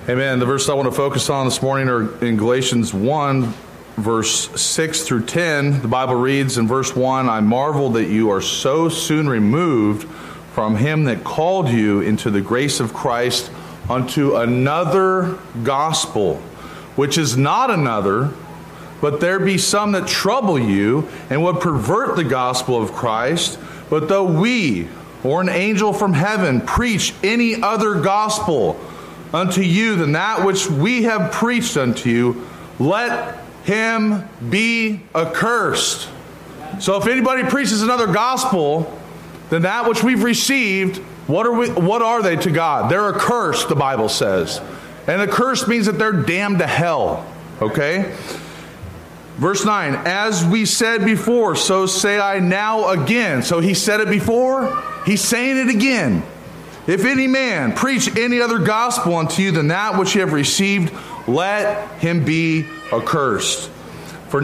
Amen. The verse I want to focus on this morning are in Galatians 1, verse 6 through 10. The Bible reads in verse 1, I marvel that you are so soon removed from him that called you into the grace of Christ unto another gospel, which is not another, but there be some that trouble you and would pervert the gospel of Christ. But though we, or an angel from heaven, preach any other gospel unto you than that which we have preached unto you, let him be accursed. So if anybody preaches another gospel than that which we've received, what are they to God? They're accursed, the Bible says. And accursed means that they're damned to hell. Okay? Verse 9, as we said before, so say I now again. So he said it before, he's saying it again. If any man preach any other gospel unto you than that which you have received, let him be accursed. For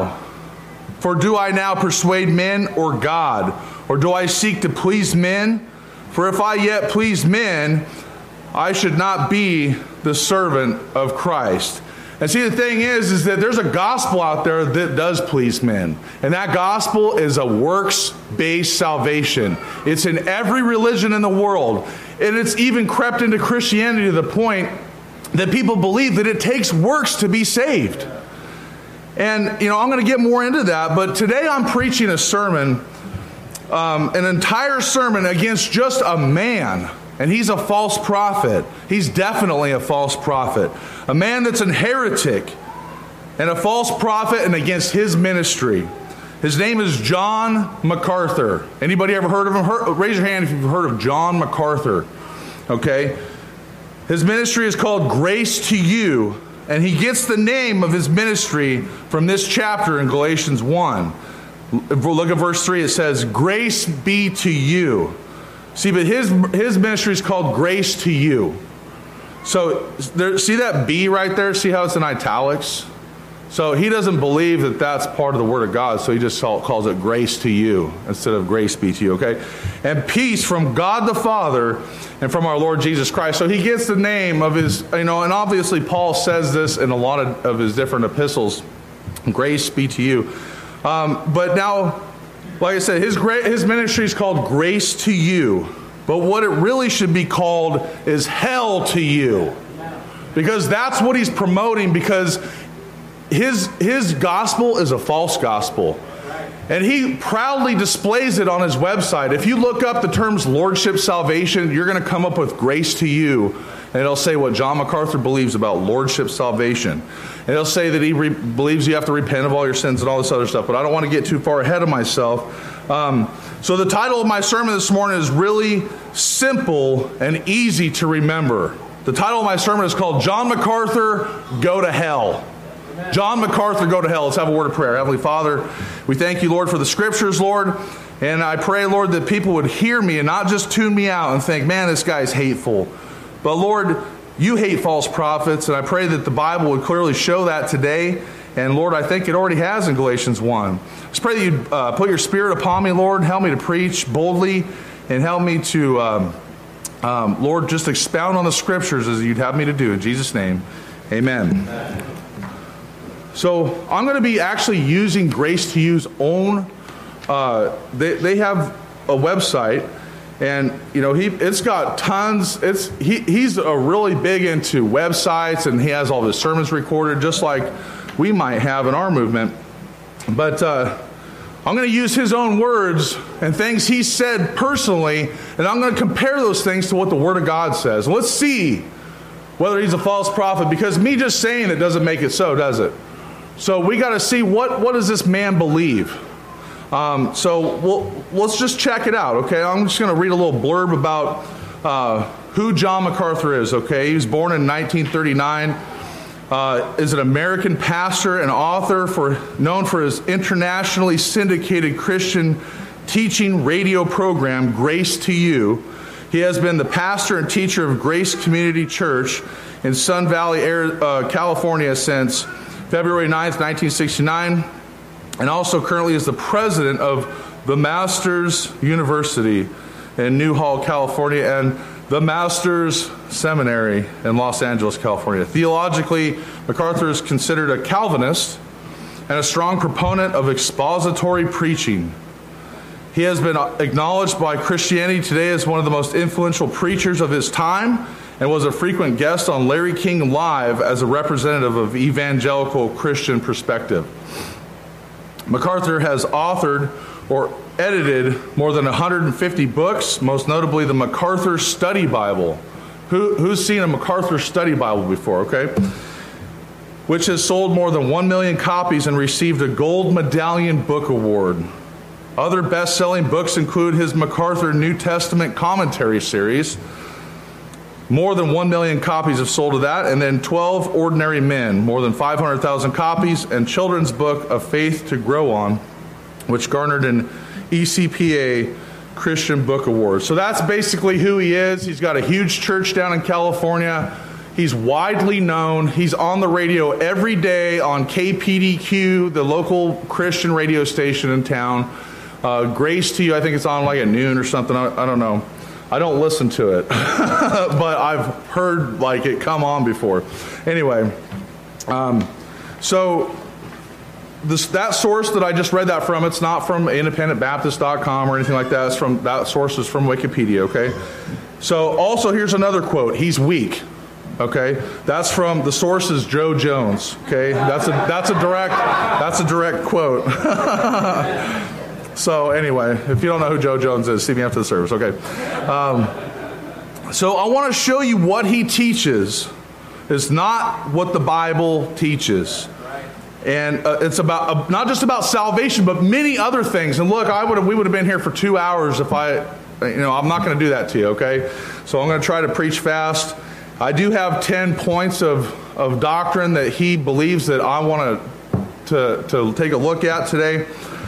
do I now persuade men or God? Or do I seek to please men? For if I yet please men, I should not be the servant of Christ. And see, the thing is that there's a gospel out there that does please men. And that gospel is a works-based salvation. It's in every religion in the world. And it's even crept into Christianity to the point that people believe that it takes works to be saved. And, I'm going to get more into that. But today I'm preaching a sermon, an entire sermon against just a man. And he's a false prophet. He's definitely a false prophet. A man that's a heretic and a false prophet, and against his ministry. His name is John MacArthur. Anybody ever heard of him? Raise your hand if you've heard of John MacArthur. Okay? His ministry is called Grace to You. And he gets the name of his ministry from this chapter in Galatians 1. Look at verse 3. It says, Grace be to you. See, but his ministry is called Grace to You. So, see that B right there? See how it's in italics? So he doesn't believe that that's part of the Word of God, so he just calls it Grace to You instead of Grace be to you, okay? And peace from God the Father and from our Lord Jesus Christ. So he gets the name of his, and obviously Paul says this in a lot of his different epistles, Grace be to you. But now, like I said, his ministry is called Grace to You. But what it really should be called is Hell to You. Because that's what he's promoting, because his gospel is a false gospel. And he proudly displays it on his website. If you look up the terms Lordship Salvation, you're going to come up with Grace to You. And it'll say what John MacArthur believes about Lordship Salvation. And it'll say that he believes you have to repent of all your sins and all this other stuff. But I don't want to get too far ahead of myself. So the title of my sermon this morning is really simple and easy to remember. The title of my sermon is called John MacArthur, Go to Hell. Amen. John MacArthur, Go to Hell. Let's have a word of prayer. Heavenly Father, we thank you, Lord, for the scriptures, Lord. And I pray, Lord, that people would hear me and not just tune me out and think, man, this guy's hateful. But Lord, you hate false prophets, and I pray that the Bible would clearly show that today. And Lord, I think it already has in Galatians 1. Just pray that you put your Spirit upon me, Lord. Help me to preach boldly, and help me to, Lord, just expound on the scriptures as you'd have me to do. In Jesus' name, amen. So I'm going to be actually using Grace to You's own, they have a website. And, it's got tons. He's really big into websites, and he has all his sermons recorded, just like we might have in our movement. But I'm going to use his own words and things he said personally, and I'm going to compare those things to what the Word of God says. Let's see whether he's a false prophet, because me just saying it doesn't make it so, does it? So we got to see what does this man believe. Let's just check it out, okay? I'm just going to read a little blurb about who John MacArthur is, okay? He was born in 1939, is an American pastor and author known for his internationally syndicated Christian teaching radio program, Grace to You. He has been the pastor and teacher of Grace Community Church in Sun Valley, California since February 9th, 1969. And also currently is the president of the Masters University in Newhall, California. And the Masters Seminary in Los Angeles, California. Theologically, MacArthur is considered a Calvinist and a strong proponent of expository preaching. He has been acknowledged by Christianity Today as one of the most influential preachers of his time and was a frequent guest on Larry King Live as a representative of evangelical Christian perspective. MacArthur has authored or edited more than 150 books, most notably the MacArthur Study Bible. Who's seen a MacArthur Study Bible before, okay? Which has sold more than 1 million copies and received a Gold Medallion Book Award. Other best-selling books include his MacArthur New Testament Commentary series. More than 1 million copies have sold of that. And then 12 Ordinary Men, more than 500,000 copies. And children's book, A Faith to Grow On, which garnered an ECPA Christian Book Award. So that's basically who he is. He's got a huge church down in California. He's widely known. He's on the radio every day on KPDQ, the local Christian radio station in town. Grace to You, I think it's on like at noon or something. I don't know. I don't listen to it, but I've heard like it come on before. Anyway, so that source that I just read that from, it's not from independentbaptist.com or anything like that. It's from, that source is from Wikipedia, okay? So also here's another quote. He's weak. Okay, that's from the source is Joe Jones. Okay, that's a direct quote. So anyway, if you don't know who Joe Jones is, see me after the service. Okay, so I want to show you what he teaches is not what the Bible teaches, and it's about not just about salvation, but many other things. And look, we would have been here for 2 hours if I'm not going to do that to you. Okay, so I'm going to try to preach fast. I do have 10 points of doctrine that he believes that I want to take a look at today.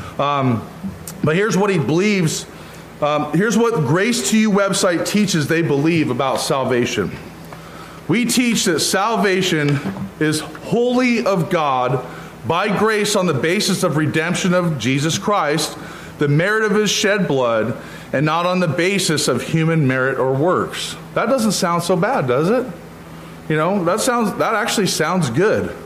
But here's what he believes. Here's what Grace to You website teaches they believe about salvation. We teach that salvation is wholly of God by grace on the basis of redemption of Jesus Christ, the merit of his shed blood, and not on the basis of human merit or works. That doesn't sound so bad, does it? You know, that actually sounds good.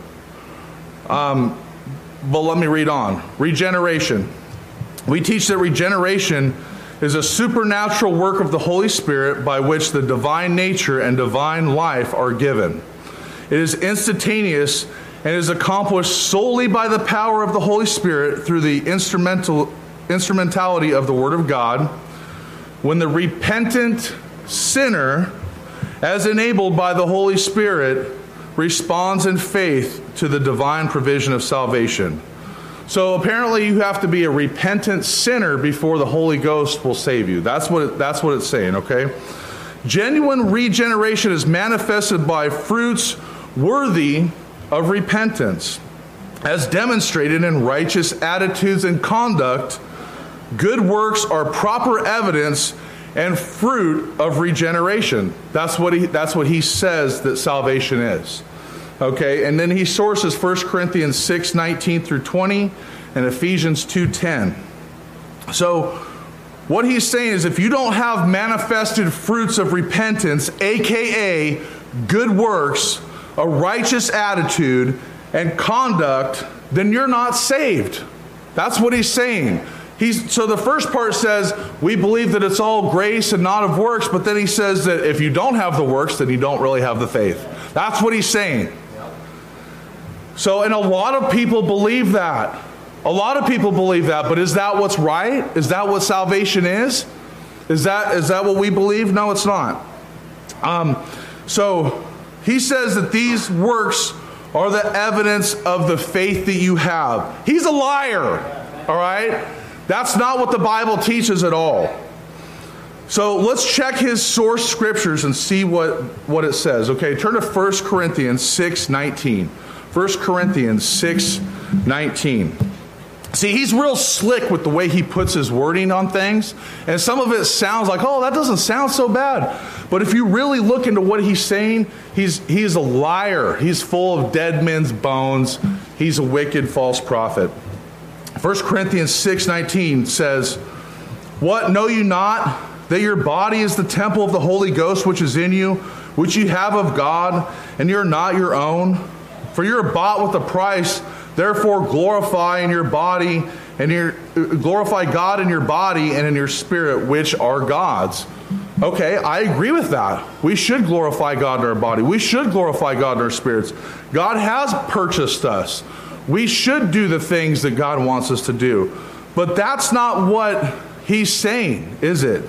But let me read on. Regeneration. We teach that regeneration is a supernatural work of the Holy Spirit by which the divine nature and divine life are given. It is instantaneous and is accomplished solely by the power of the Holy Spirit through the instrumentality of the Word of God. When the repentant sinner, as enabled by the Holy Spirit, responds in faith to the divine provision of salvation. So apparently you have to be a repentant sinner before the Holy Ghost will save you. That's what it's saying, okay? Genuine regeneration is manifested by fruits worthy of repentance, as demonstrated in righteous attitudes and conduct. Good works are proper evidence and fruit of regeneration. That's what he says that salvation is. Okay, and then he sources 1 Corinthians 6:19 through 20 and Ephesians 2:10. So what he's saying is if you don't have manifested fruits of repentance, aka good works, a righteous attitude, and conduct, then you're not saved. That's what he's saying. So the first part says, we believe that it's all grace and not of works, but then he says that if you don't have the works, then you don't really have the faith. That's what he's saying. So, and a lot of people believe that. A lot of people believe that, but is that what's right? Is that what salvation is? Is that what we believe? No, it's not. So he says that these works are the evidence of the faith that you have. He's a liar, all right? That's not what the Bible teaches at all. So let's check his source scriptures and see what it says. Okay, turn to 1 Corinthians 6:19. 1 Corinthians 6:19. See, he's real slick with the way he puts his wording on things. And some of it sounds like, oh, that doesn't sound so bad. But if you really look into what he's saying, he's a liar. He's full of dead men's bones. He's a wicked false prophet. 1 Corinthians 6:19 says, what, know you not that your body is the temple of the Holy Ghost which is in you, which you have of God, and you're not your own? For you're bought with a price, therefore glorify God in your body and in your spirit, which are God's. Okay, I agree with that. We should glorify God in our body. We should glorify God in our spirits. God has purchased us. We should do the things that God wants us to do. But that's not what he's saying, is it?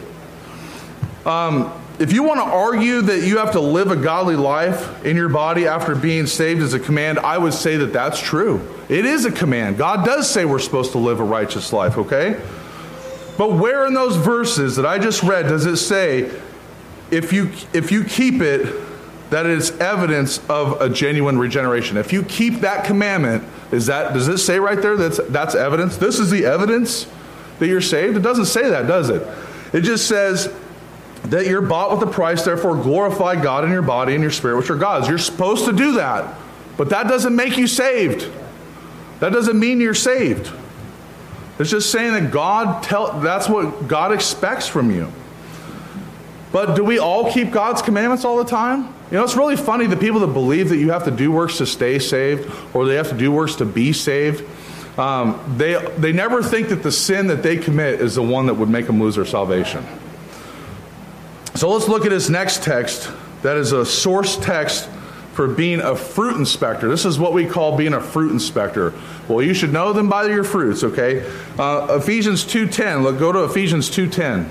If you want to argue that you have to live a godly life in your body after being saved as a command, I would say that that's true. It is a command. God does say we're supposed to live a righteous life, okay? But where in those verses that I just read does it say, if you keep it, that it's evidence of a genuine regeneration? If you keep that commandment, does it say right there that's evidence? This is the evidence that you're saved? It doesn't say that, does it? It just says that you're bought with a price, therefore glorify God in your body and your spirit, which are God's. You're supposed to do that, but that doesn't make you saved. That doesn't mean you're saved. It's just saying that that's what God expects from you. But do we all keep God's commandments all the time? You know, it's really funny, the people that believe that you have to do works to stay saved, or they have to do works to be saved, they never think that the sin that they commit is the one that would make them lose their salvation. So let's look at this next text that is a source text for being a fruit inspector. This is what we call being a fruit inspector. Well, you should know them by your fruits, okay? Ephesians 2:10. Look, go to Ephesians 2:10.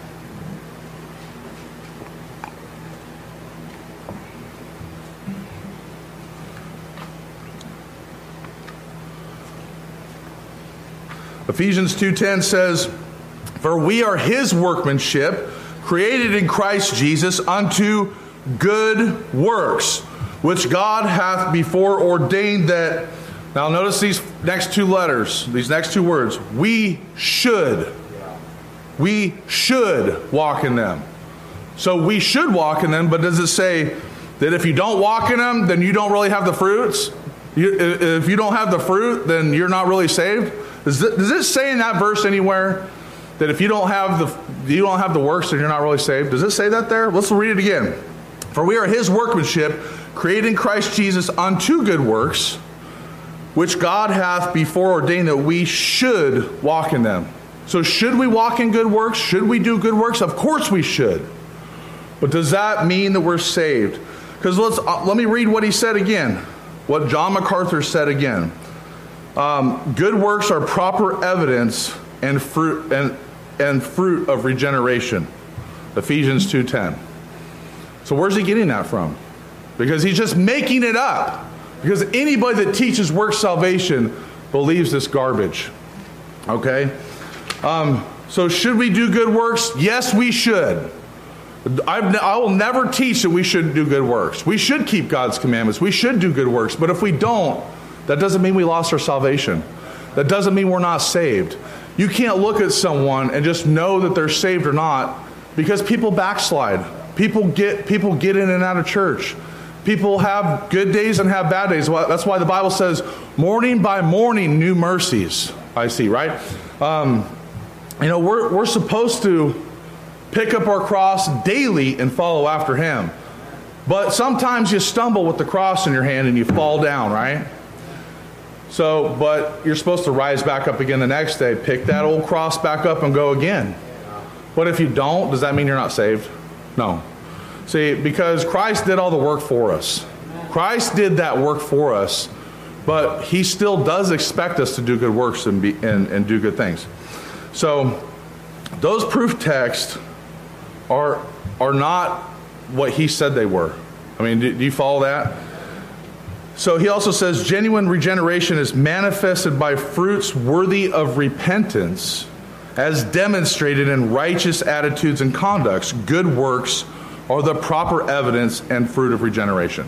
Ephesians 2:10 says, "For we are his workmanship, created in Christ Jesus unto good works, which God hath before ordained that," now notice these next two letters, these next two words, we should walk in them. So we should walk in them, but does it say that if you don't walk in them, then you don't really have the fruits? If you don't have the fruit, then you're not really saved? Does it say in that verse anywhere that if you don't have the works, then you're not really saved? Does it say that there? Let's read it again. "For we are his workmanship, created in Christ Jesus unto good works, which God hath before ordained that we should walk in them." So should we walk in good works? Should we do good works? Of course we should. But does that mean that we're saved? Because let me read what he said again. What John MacArthur said again. Good works are proper evidence and fruit of regeneration. Ephesians 2:10. So where's he getting that from? Because he's just making it up. Because anybody that teaches works salvation believes this garbage. Okay? So should we do good works? Yes, we should. I will never teach that we shouldn't do good works. We should keep God's commandments. We should do good works. But if we don't, that doesn't mean we lost our salvation. That doesn't mean we're not saved. You can't look at someone and just know that they're saved or not, because people backslide. People get in and out of church. People have good days and have bad days. That's why the Bible says, morning by morning, new mercies I see, right? We're supposed to pick up our cross daily and follow after him. But sometimes you stumble with the cross in your hand and you fall down, right? But you're supposed to rise back up again the next day, pick that old cross back up and go again. But if you don't, does that mean you're not saved? No. See, because Christ did all the work for us. Christ did that work for us, but he still does expect us to do good works and do good things. So those proof texts are not what he said they were. I mean, do you follow that? So he also says genuine regeneration is manifested by fruits worthy of repentance, as demonstrated in righteous attitudes and conducts. Good works are the proper evidence and fruit of regeneration.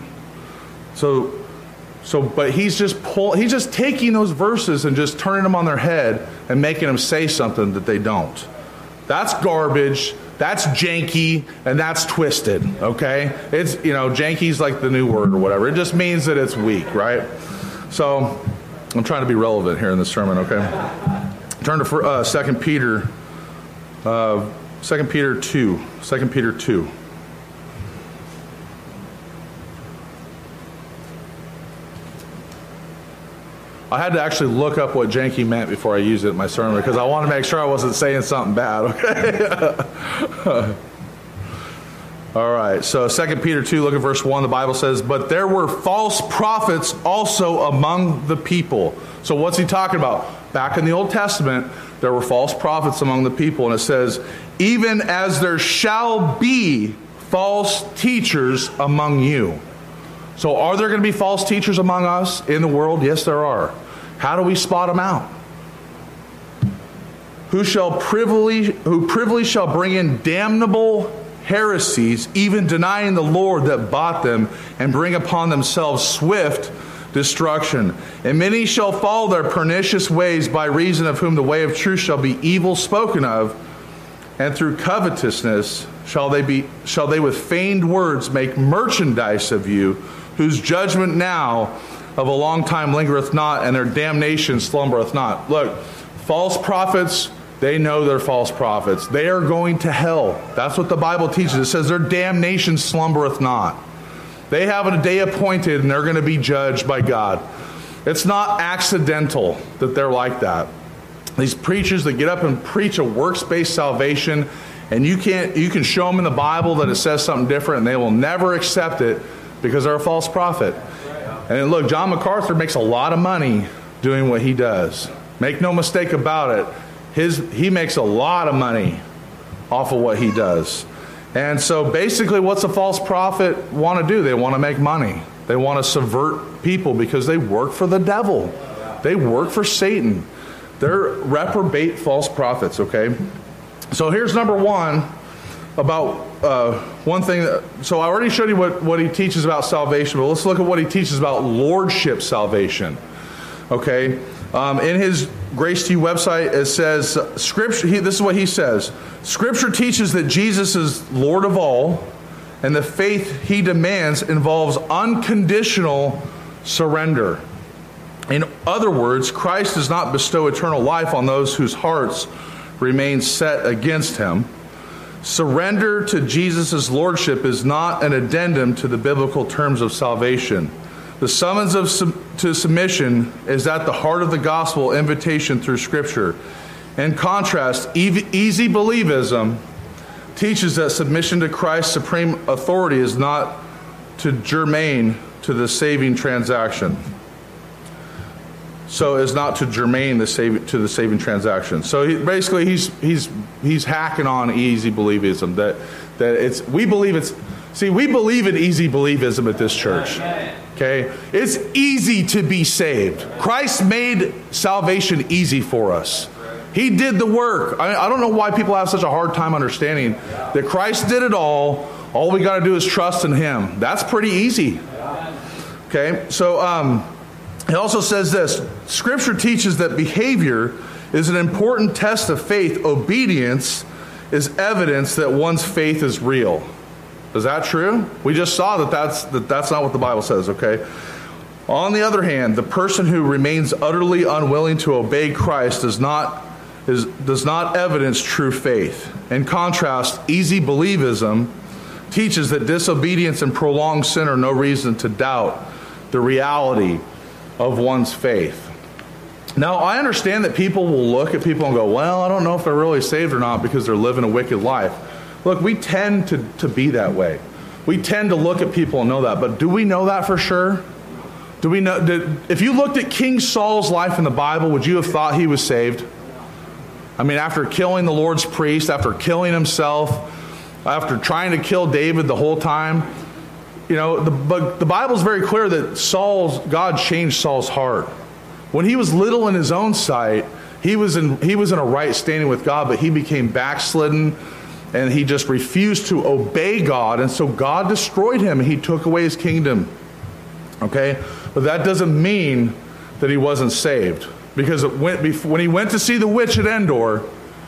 But he's just taking those verses and just turning them on their head and making them say something that they don't. That's garbage. That's janky, and that's twisted, okay? It's, janky's like the new word or whatever. It just means that it's weak, right? So I'm trying to be relevant here in this sermon, okay? Turn to 2 Peter 2 Peter 2. 2 Peter 2. I had to actually look up what janky meant before I used it in my sermon because I wanted to make sure I wasn't saying something bad, okay? All right, so 2 Peter 2, look at verse 1. The Bible says, "But there were false prophets also among the people." So what's he talking about? Back in the Old Testament, there were false prophets among the people. And it says, "Even as there shall be false teachers among you." So are there going to be false teachers among us in the world? Yes, there are. How do we spot them out? Who privily shall bring in damnable heresies, even denying the Lord that bought them, and bring upon themselves swift destruction. And many shall follow their pernicious ways, by reason of whom the way of truth shall be evil spoken of, and through covetousness shall they with feigned words make merchandise of you, whose judgment now of a long time lingereth not, and their damnation slumbereth not. Look, false prophets, they know they're false prophets. They are going to hell. That's what the Bible teaches. It says their damnation slumbereth not. They have a day appointed and they're going to be judged by God. It's not accidental that they're like that. These preachers that get up and preach a works-based salvation, and you can show them in the Bible that it says something different, and they will never accept it because they're a false prophet. And look, John MacArthur makes a lot of money doing what he does. Make no mistake about it. He makes a lot of money off of what he does. And so basically what's a false prophet want to do? They want to make money. They want to subvert people because they work for the devil. They work for Satan. They're reprobate false prophets, okay? So here's number one about one thing. So I already showed you what he teaches about salvation, but let's look at what he teaches about lordship salvation, okay? In his Grace to You website, it says, Scripture. This is what he says. Scripture teaches that Jesus is Lord of all, and the faith he demands involves unconditional surrender. In other words, Christ does not bestow eternal life on those whose hearts remain set against him. Surrender to Jesus' lordship is not an addendum to the biblical terms of salvation. The summons to submission is at the heart of the gospel invitation through Scripture. In contrast, easy believism teaches that submission to Christ's supreme authority is not germane to the saving transaction. So is not to germane to the saving transaction. So he's hacking on easy believism. We believe in easy believism at this church. Okay, it's easy to be saved. Christ made salvation easy for us. He did the work. I don't know why people have such a hard time understanding that Christ did it all. All we got to do is trust in him. That's pretty easy. Okay, so it also says this. Scripture teaches that behavior is an important test of faith. Obedience is evidence that one's faith is real. Is that true? We just saw that's not what the Bible says, okay? On the other hand, the person who remains utterly unwilling to obey Christ does not evidence true faith. In contrast, easy believism teaches that disobedience and prolonged sin are no reason to doubt the reality of one's faith. Now, I understand that people will look at people and go, well, I don't know if they're really saved or not because they're living a wicked life. Look, we tend to be that way. We tend to look at people and know that. But do we know that for sure? Do we know? If you looked at King Saul's life in the Bible, would you have thought he was saved? I mean, after killing the Lord's priest, after killing himself, after trying to kill David the whole time, but the Bible's very clear that God changed Saul's heart. When he was little in his own sight, he was in a right standing with God, but he became backslidden. And he just refused to obey God. And so God destroyed him. And he took away his kingdom. Okay? But that doesn't mean that he wasn't saved. Because when he went to see the witch at Endor,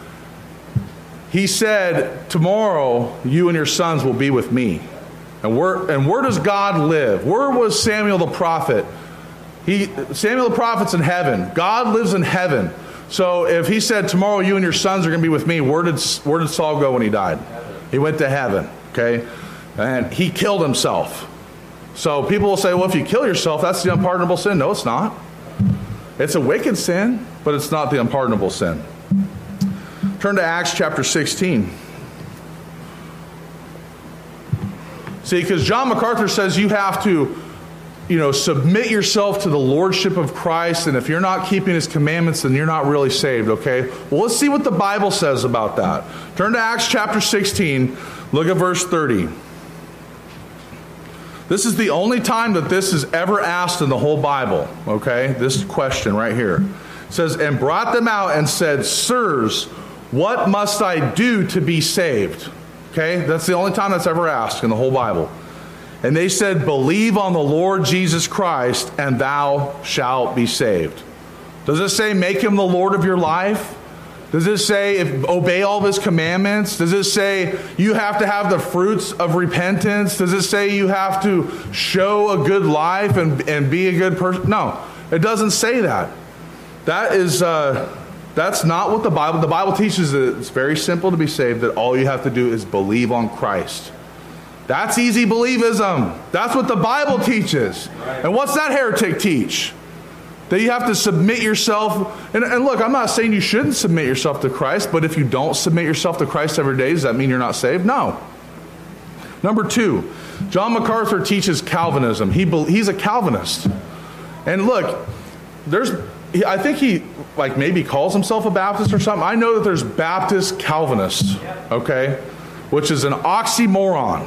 he said, tomorrow you and your sons will be with me. And where does God live? Where was Samuel the prophet? Samuel the prophet's in heaven. God lives in heaven. So if he said, tomorrow you and your sons are going to be with me, where did Saul go when he died? He went to heaven, okay? And he killed himself. So people will say, well, if you kill yourself, that's the unpardonable sin. No, it's not. It's a wicked sin, but it's not the unpardonable sin. Turn to Acts chapter 16. See, because John MacArthur says you have to, submit yourself to the lordship of Christ, and if you're not keeping his commandments, then you're not really saved, okay? Well, let's see what the Bible says about that. Turn to Acts chapter 16, look at verse 30. This is the only time that this is ever asked in the whole Bible, okay? This question right here. It says, and brought them out and said, sirs, what must I do to be saved? Okay, that's the only time that's ever asked in the whole Bible. And they said, believe on the Lord Jesus Christ, and thou shalt be saved. Does it say make him the Lord of your life? Does it say obey all of his commandments? Does it say you have to have the fruits of repentance? Does it say you have to show a good life and be a good person? No, it doesn't say that. That's not what the Bible teaches. That it's very simple to be saved, that all you have to do is believe on Christ. That's easy believism. That's what the Bible teaches. Right. And what's that heretic teach? That you have to submit yourself. And look, I'm not saying you shouldn't submit yourself to Christ, but if you don't submit yourself to Christ every day, does that mean you're not saved? No. Number 2, John MacArthur teaches Calvinism. He's a Calvinist. And look, I think he maybe calls himself a Baptist or something. I know that there's Baptist Calvinists, okay? Which is an oxymoron.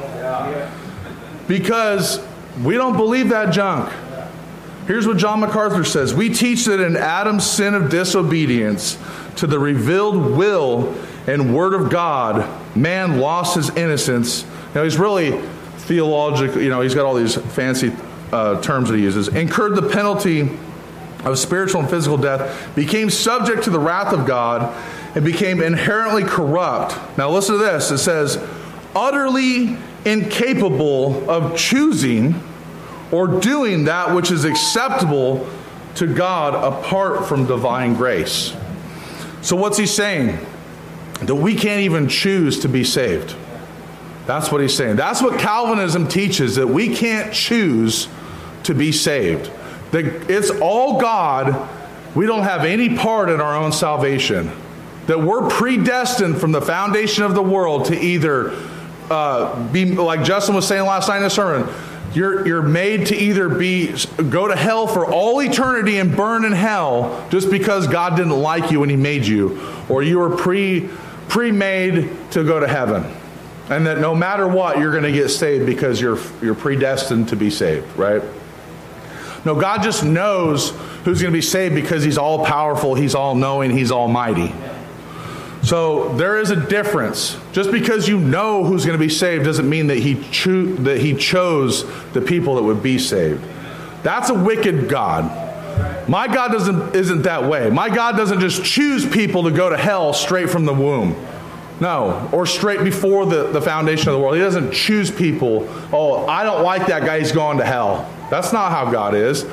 Because we don't believe that junk. Here's what John MacArthur says. We teach that in Adam's sin of disobedience to the revealed will and word of God, man lost his innocence. He's really theological. He's got all these fancy terms that he uses. Incurred the penalty of spiritual and physical death, became subject to the wrath of God, and became inherently corrupt. Now listen to this. It says, utterly incapable of choosing or doing that which is acceptable to God apart from divine grace. So what's he saying? That we can't even choose to be saved. That's what he's saying. That's what Calvinism teaches, that we can't choose to be saved. That it's all God. We don't have any part in our own salvation. That we're predestined from the foundation of the world to either be, like Justin was saying last night in the sermon, you're made to either go to hell for all eternity and burn in hell just because God didn't like you when he made you, or you were pre-made to go to heaven. And that no matter what, you're going to get saved because you're predestined to be saved, right? No, God just knows who's going to be saved because he's all powerful, he's all knowing, he's almighty. So there is a difference. Just because you know who's going to be saved doesn't mean that he chose the people that would be saved. That's a wicked God. My God isn't that way. My God doesn't just choose people to go to hell straight from the womb. No, or straight before the foundation of the world. He doesn't choose people. Oh, I don't like that guy, he's going to hell. That's not how God is.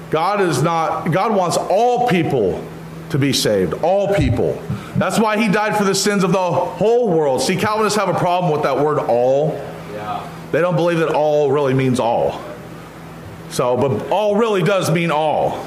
God wants all people to be saved. All people. That's why he died for the sins of the whole world. See, Calvinists have a problem with that word all. Yeah. They don't believe that all really means all. But all really does mean all.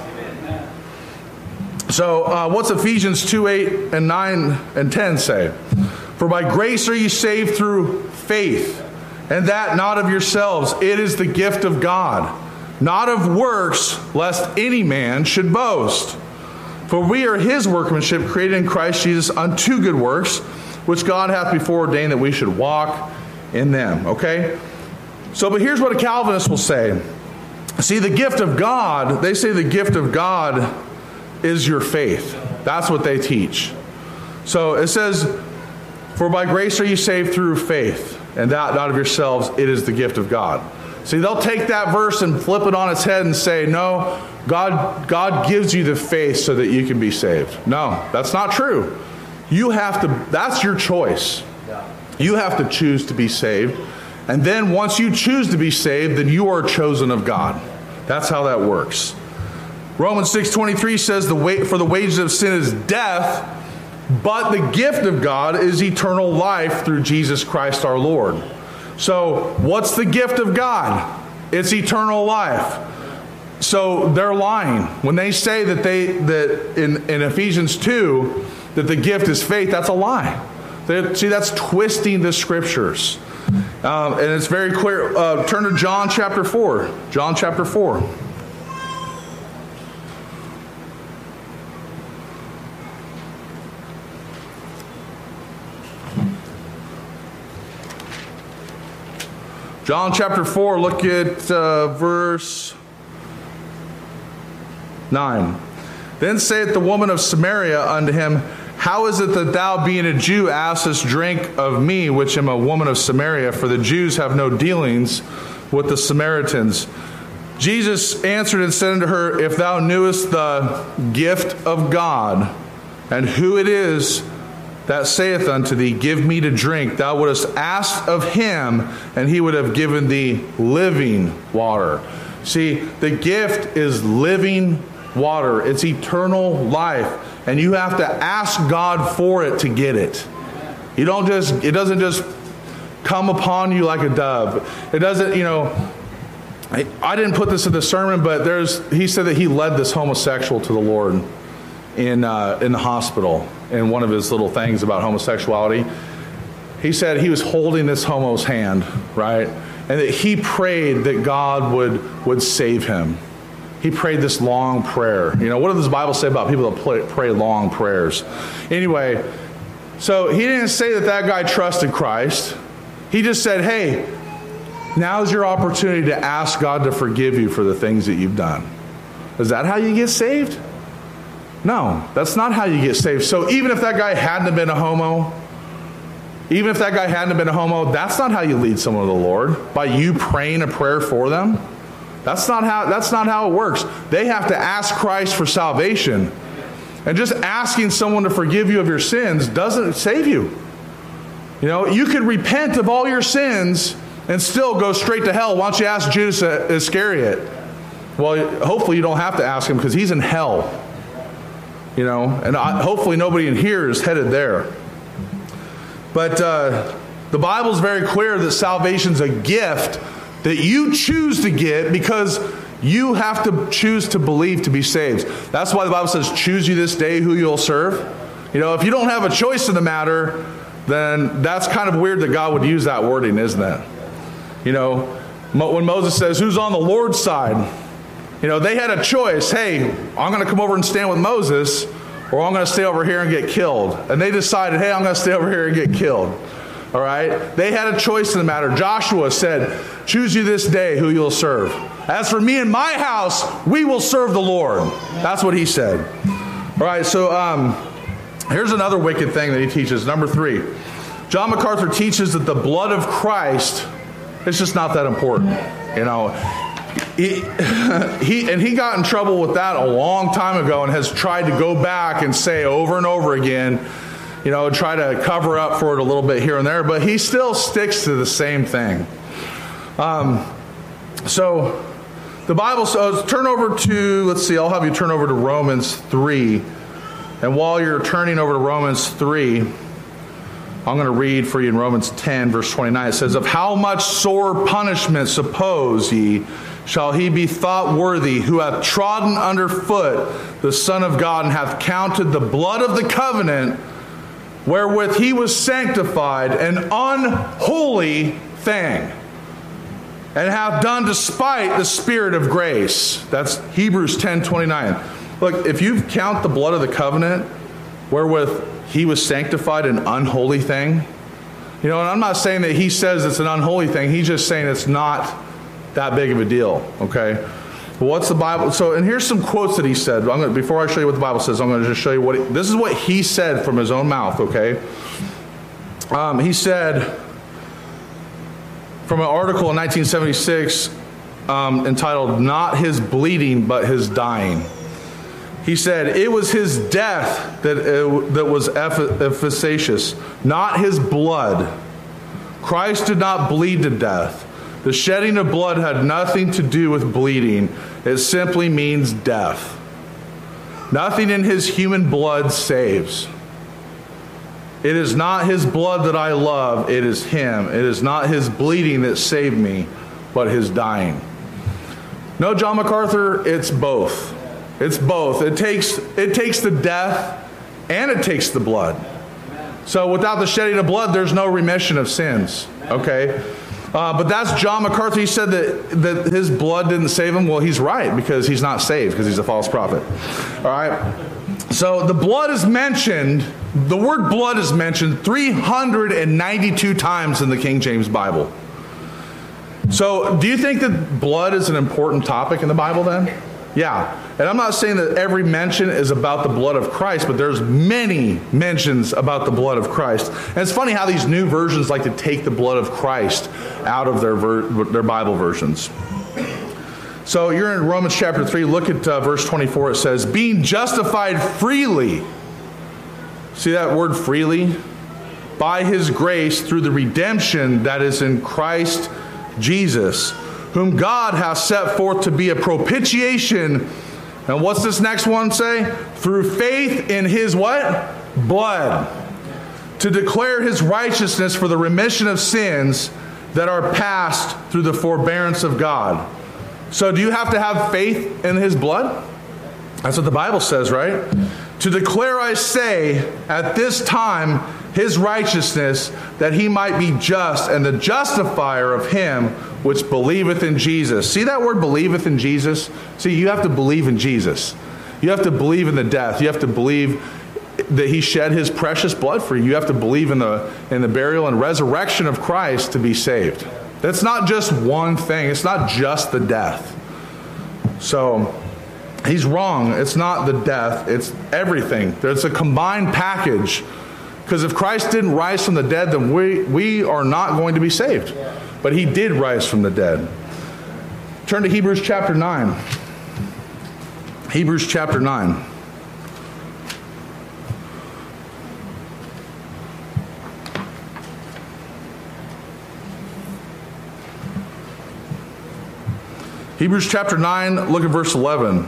So what's Ephesians 2:8 and 9 and 10 say? For by grace are you saved through faith, and that not of yourselves. It is the gift of God, not of works, lest any man should boast. For we are his workmanship, created in Christ Jesus unto good works, which God hath before ordained that we should walk in them. Okay? But here's what a Calvinist will say. See, the gift of God, they say the gift of God is your faith. That's what they teach. So it says, for by grace are you saved through faith, and that not of yourselves, it is the gift of God. See, they'll take that verse and flip it on its head and say, no, God gives you the faith so that you can be saved. No, that's not true. That's your choice. You have to choose to be saved. And then once you choose to be saved, then you are chosen of God. That's how that works. Romans 6:23 says, for the wages of sin is death, but the gift of God is eternal life through Jesus Christ our Lord. So what's the gift of God? It's eternal life. So they're lying. When they say that in Ephesians 2 that the gift is faith, that's a lie. See, that's twisting the scriptures. And it's very clear. Turn to John chapter 4. John chapter 4. John chapter 4, look at verse 9. Then saith the woman of Samaria unto him, how is it that thou, being a Jew, askest drink of me, which am a woman of Samaria? For the Jews have no dealings with the Samaritans. Jesus answered and said unto her, if thou knewest the gift of God, and who it is that saith unto thee, give me to drink, thou wouldest ask of him, and he would have given thee living water. See, the gift is living water. It's eternal life. And you have to ask God for it to get it. It doesn't just come upon you like a dove. It doesn't, I didn't put this in the sermon, but he said that he led this homosexual to the Lord in the hospital in one of his little things about homosexuality. He said he was holding this homo's hand, right? And that he prayed that God would save him. He prayed this long prayer. What does the Bible say about people that pray long prayers? Anyway, so he didn't say that guy trusted Christ. He just said, hey, now's your opportunity to ask God to forgive you for the things that you've done. Is that how you get saved? No, that's not how you get saved. So even if that guy hadn't have been a homo, that's not how you lead someone to the Lord, by you praying a prayer for them. That's not how it works. They have to ask Christ for salvation. And just asking someone to forgive you of your sins doesn't save you. You could repent of all your sins and still go straight to hell. Why don't you ask Judas Iscariot? Well, hopefully you don't have to ask him, because he's in hell. And hopefully nobody in here is headed there. But the Bible's very clear that salvation's a gift that you choose to get, because you have to choose to believe to be saved. That's why the Bible says, choose you this day who you'll serve. If you don't have a choice in the matter, then that's kind of weird that God would use that wording, isn't it? When Moses says, who's on the Lord's side? They had a choice. Hey, I'm going to come over and stand with Moses, or I'm going to stay over here and get killed. And they decided, hey, I'm going to stay over here and get killed. All right? They had a choice in the matter. Joshua said, choose you this day who you'll serve. As for me and my house, we will serve the Lord. That's what he said. All right, so here's another wicked thing that he teaches. Number 3. John MacArthur teaches that the blood of Christ is just not that important. He got in trouble with that a long time ago, and has tried to go back and say over and over again, try to cover up for it a little bit here and there, but he still sticks to the same thing. So the Bible says, turn over to, I'll have you turn over to Romans 3. And while you're turning over to Romans 3, I'm going to read for you in Romans 10, verse 29. It says, of how much sore punishment, suppose ye, shall he be thought worthy, who hath trodden under foot the Son of God, and hath counted the blood of the covenant, wherewith he was sanctified, an unholy thing, and hath done despite the Spirit of grace. That's Hebrews 10:29. Look, if you count the blood of the covenant, wherewith he was sanctified, an unholy thing, and I'm not saying that he says it's an unholy thing. He's just saying it's not that big of a deal, okay? But what's the Bible? And here's some quotes that he said. Before I show you what the Bible says, I'm going to just show you this is what he said from his own mouth, okay? He said, from an article in 1976 entitled, Not His Bleeding, But His Dying. He said, it was his death that was efficacious, not his blood. Christ did not bleed to death. The shedding of blood had nothing to do with bleeding. It simply means death. Nothing in his human blood saves. It is not his blood that I love, it is him. It is not his bleeding that saved me, but his dying. No, John MacArthur, it's both. It's both. It takes the death and it takes the blood. So without the shedding of blood, there's no remission of sins. Okay? But that's John MacArthur. He said that his blood didn't save him. Well, he's right, because he's not saved, because he's a false prophet. All right? So the blood is mentioned, the word blood is mentioned 392 times in the King James Bible. So do you think that blood is an important topic in the Bible then? Yeah. And I'm not saying that every mention is about the blood of Christ, but there's many mentions about the blood of Christ. And it's funny how these new versions like to take the blood of Christ out of their Bible versions. So you're in Romans chapter 3. Look at verse 24. It says, being justified freely. See that word freely? By his grace through the redemption that is in Christ Jesus, whom God has set forth to be a propitiation. And what's this next one say? Through faith in his what? Blood. To declare his righteousness for the remission of sins that are passed through the forbearance of God. So do you have to have faith in his blood? That's what the Bible says, right? To declare, I say, at this time, his righteousness, that he might be just and the justifier of him which believeth in Jesus. See that word, believeth in Jesus? See, you have to believe in Jesus. You have to believe in the death. You have to believe that he shed his precious blood for you. You have to believe in the burial and resurrection of Christ to be saved. That's not just one thing. It's not just the death. So he's wrong. It's not the death. It's everything. There's a combined package. Because if Christ didn't rise from the dead, then we are not going to be saved. But he did rise from the dead. Turn to Hebrews chapter 9. Hebrews chapter 9. Hebrews chapter 9, look at verse 11.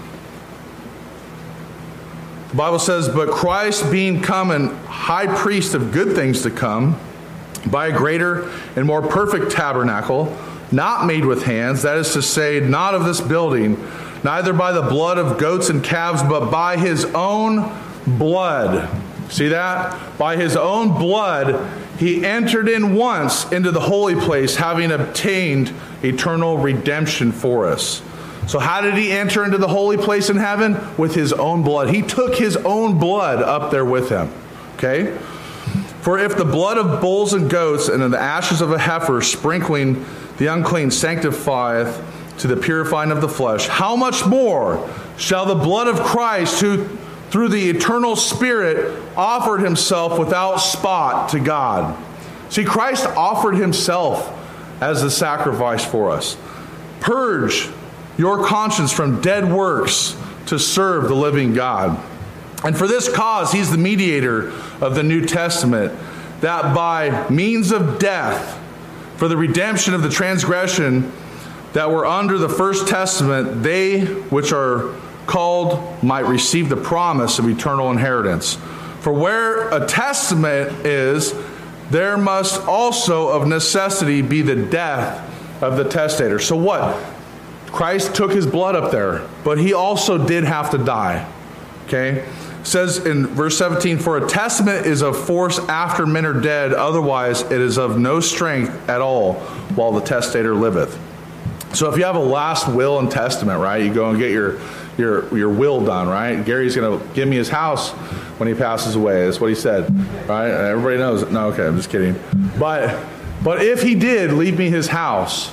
The Bible says, but Christ being come and high priest of good things to come, by a greater and more perfect tabernacle, not made with hands, that is to say, not of this building, neither by the blood of goats and calves, but by his own blood. See that? By his own blood, he entered in once into the holy place, having obtained eternal redemption for us. So how did he enter into the holy place in heaven? With his own blood. He took his own blood up there with him. Okay? For if the blood of bulls and goats and the ashes of a heifer sprinkling the unclean sanctifieth to the purifying of the flesh, how much more shall the blood of Christ, who through the eternal Spirit offered himself without spot to God. See, Christ offered himself as the sacrifice for us. Purge your conscience from dead works to serve the living God. And for this cause, he's the mediator of the New Testament, that by means of death, for the redemption of the transgression that were under the first testament, they which are called might receive the promise of eternal inheritance. For where a testament is, there must also of necessity be the death of the testator. So what? Christ took his blood up there, but he also did have to die. Okay? It says in verse 17, for a testament is of force after men are dead, otherwise it is of no strength at all while the testator liveth. So if you have a last will and testament, right, you go and get your will done, right? Gary's going to give me his house when he passes away. That's what he said, right? Everybody knows it. No, okay, I'm just kidding. But if he did leave me his house,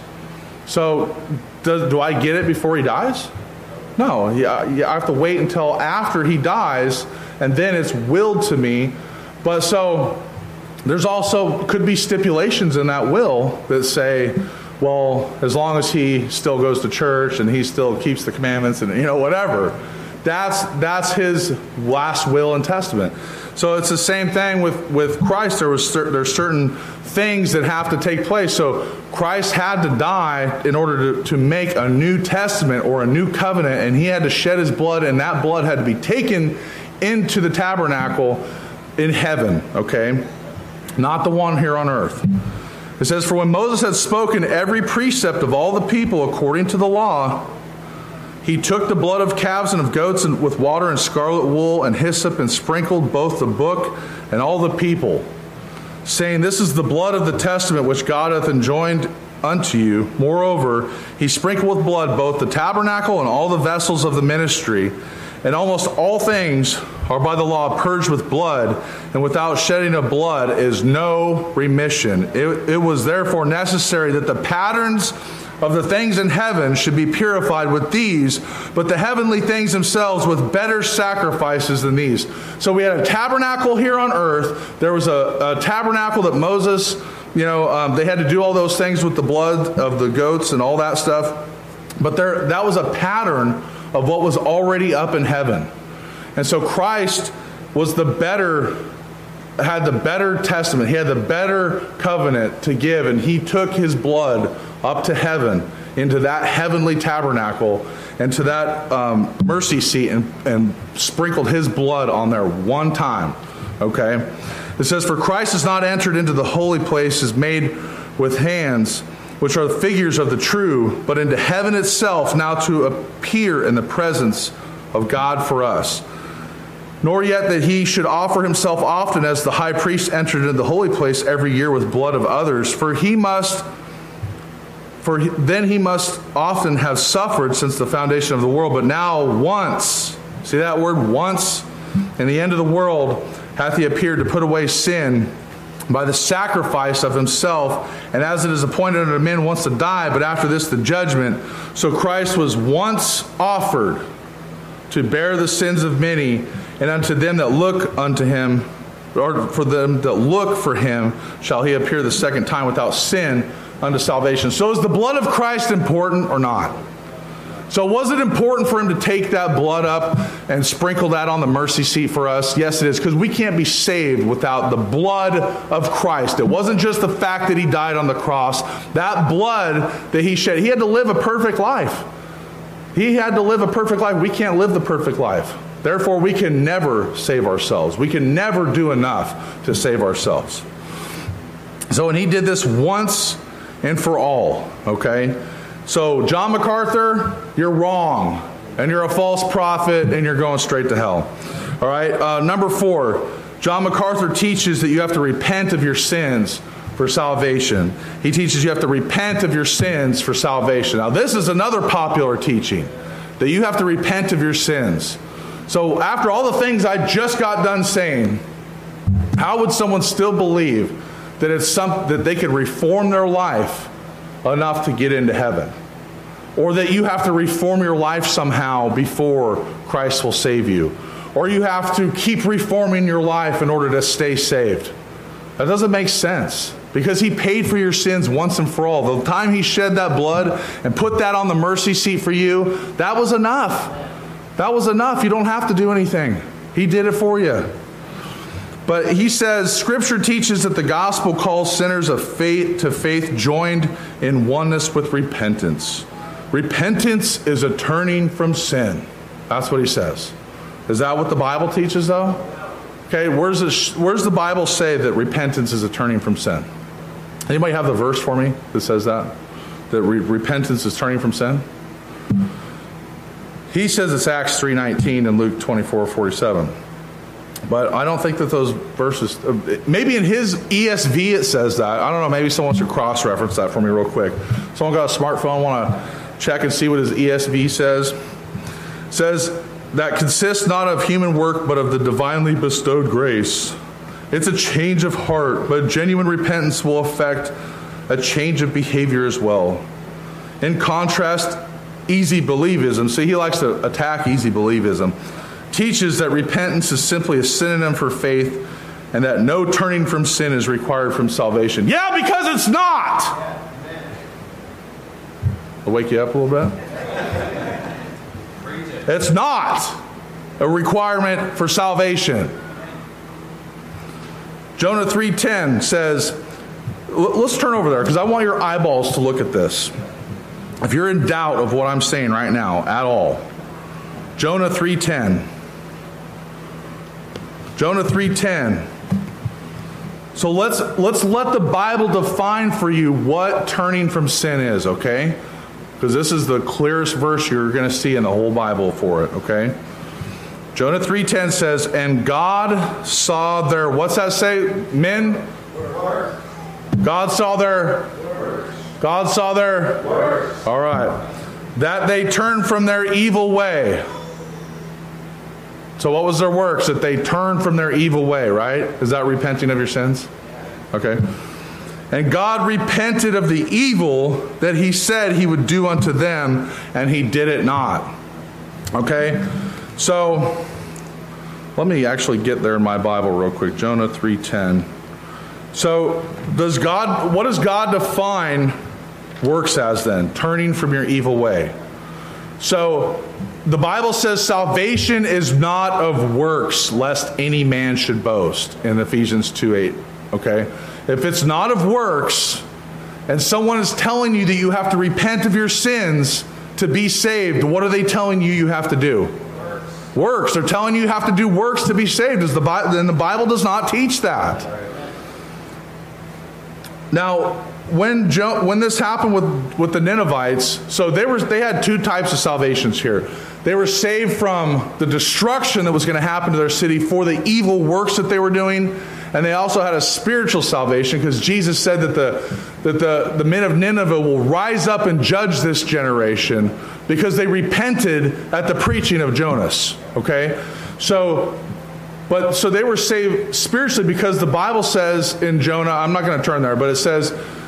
so do I get it before he dies? No, I have to wait until after he dies, and then it's willed to me. But so there's also could be stipulations in that will that say, well, as long as he still goes to church and he still keeps the commandments and, whatever. That's his last will and testament. So it's the same thing with Christ. There's certain things that have to take place. So Christ had to die in order to make a new testament or a new covenant, and he had to shed his blood, and that blood had to be taken into the tabernacle in heaven, okay? Not the one here on earth. It says, for when Moses had spoken every precept of all the people according to the law, he took the blood of calves and of goats and with water and scarlet wool and hyssop and sprinkled both the book and all the people, saying, this is the blood of the testament which God hath enjoined unto you. Moreover, he sprinkled with blood both the tabernacle and all the vessels of the ministry. And almost all things are by the law purged with blood, and without shedding of blood is no remission. It was therefore necessary that the patterns of the things in heaven should be purified with these, but the heavenly things themselves with better sacrifices than these. So we had a tabernacle here on earth. There was a tabernacle that Moses, they had to do all those things with the blood of the goats and all that stuff. But that was a pattern of what was already up in heaven. And so Christ was had the better testament. He had the better covenant to give, and he took his blood up to heaven, into that heavenly tabernacle, and to that mercy seat, and sprinkled his blood on there one time. Okay? It says, for Christ has not entered into the holy places made with hands, which are the figures of the true, but into heaven itself, now to appear in the presence of God for us. Nor yet that he should offer himself often, as the high priest entered into the holy place every year with blood of others, for then he must often have suffered since the foundation of the world. But now once, see that word, once, in the end of the world, hath he appeared to put away sin by the sacrifice of himself, and as it is appointed unto men once to die, but after this the judgment. So Christ was once offered to bear the sins of many, and unto them that look unto him, or for them that look for him, shall he appear the second time without sin unto salvation. So is the blood of Christ important or not? So was it important for him to take that blood up and sprinkle that on the mercy seat for us? Yes, it is, because we can't be saved without the blood of Christ. It wasn't just the fact that he died on the cross. That blood that he shed, he had to live a perfect life. He had to live a perfect life. We can't live the perfect life. Therefore, we can never save ourselves. We can never do enough to save ourselves. So, and he did this once and for all, okay? So, John MacArthur, you're wrong, and you're a false prophet, and you're going straight to hell. All right, number 4, John MacArthur teaches that you have to repent of your sins for salvation. He teaches you have to repent of your sins for salvation. Now, this is another popular teaching, that you have to repent of your sins. So, after all the things I just got done saying, how would someone still believe that that they can reform their life enough to get into heaven? Or that you have to reform your life somehow before Christ will save you? Or you have to keep reforming your life in order to stay saved? That doesn't make sense, because he paid for your sins once and for all. The time he shed that blood and put that on the mercy seat for you, that was enough. That was enough. You don't have to do anything. He did it for you. But he says, Scripture teaches that the gospel calls sinners of faith to faith joined in oneness with repentance. Repentance is a turning from sin. That's what he says. Is that what the Bible teaches, though? Okay, where's the Bible say that repentance is a turning from sin? Anybody have the verse for me that says that? That repentance is turning from sin? He says it's Acts 3:19 and Luke 24:47. But I don't think that those verses, maybe in his ESV it says that. I don't know, maybe someone should cross-reference that for me real quick. Someone got a smartphone, want to check and see what his ESV says? It says, that consists not of human work, but of the divinely bestowed grace. It's a change of heart, but genuine repentance will affect a change of behavior as well. In contrast, easy believism, see, he likes to attack easy believism, teaches that repentance is simply a synonym for faith, and that no turning from sin is required from salvation. Yeah, because it's not! I'll wake you up a little bit. It's not. a requirement for salvation. Jonah 3:10 says, let's turn over there because I want your eyeballs to look at this. If you're in doubt of what I'm saying right now at all, Jonah 3:10. Jonah 3:10. So let's let the Bible define for you what turning from sin is, okay? Because this is the clearest verse you're going to see in the whole Bible for it, okay? Jonah 3:10 says, and God saw their, what's that say, men? Works. God saw their works. God saw their works. All right. That they turned from their evil way. So what was their works? That they turned from their evil way, right? Is that repenting of your sins? Okay. And God repented of the evil that he said he would do unto them, and he did it not. Okay? So, let me actually get there in my Bible real quick. Jonah 3:10. So, what does God define works as then? Turning from your evil way. So, the Bible says salvation is not of works, lest any man should boast, in Ephesians 2:8. Okay? If it's not of works, and someone is telling you that you have to repent of your sins to be saved, what are they telling you have to do? Works. They're telling you have to do works to be saved. And the Bible does not teach that. Now, when this happened with the Ninevites, so they had two types of salvations here. They were saved from the destruction that was going to happen to their city for the evil works that they were doing, and they also had a spiritual salvation because Jesus said that the men of Nineveh will rise up and judge this generation because they repented at the preaching of Jonas. Okay, so they were saved spiritually because the Bible says in Jonah, I'm not going to turn there, but it says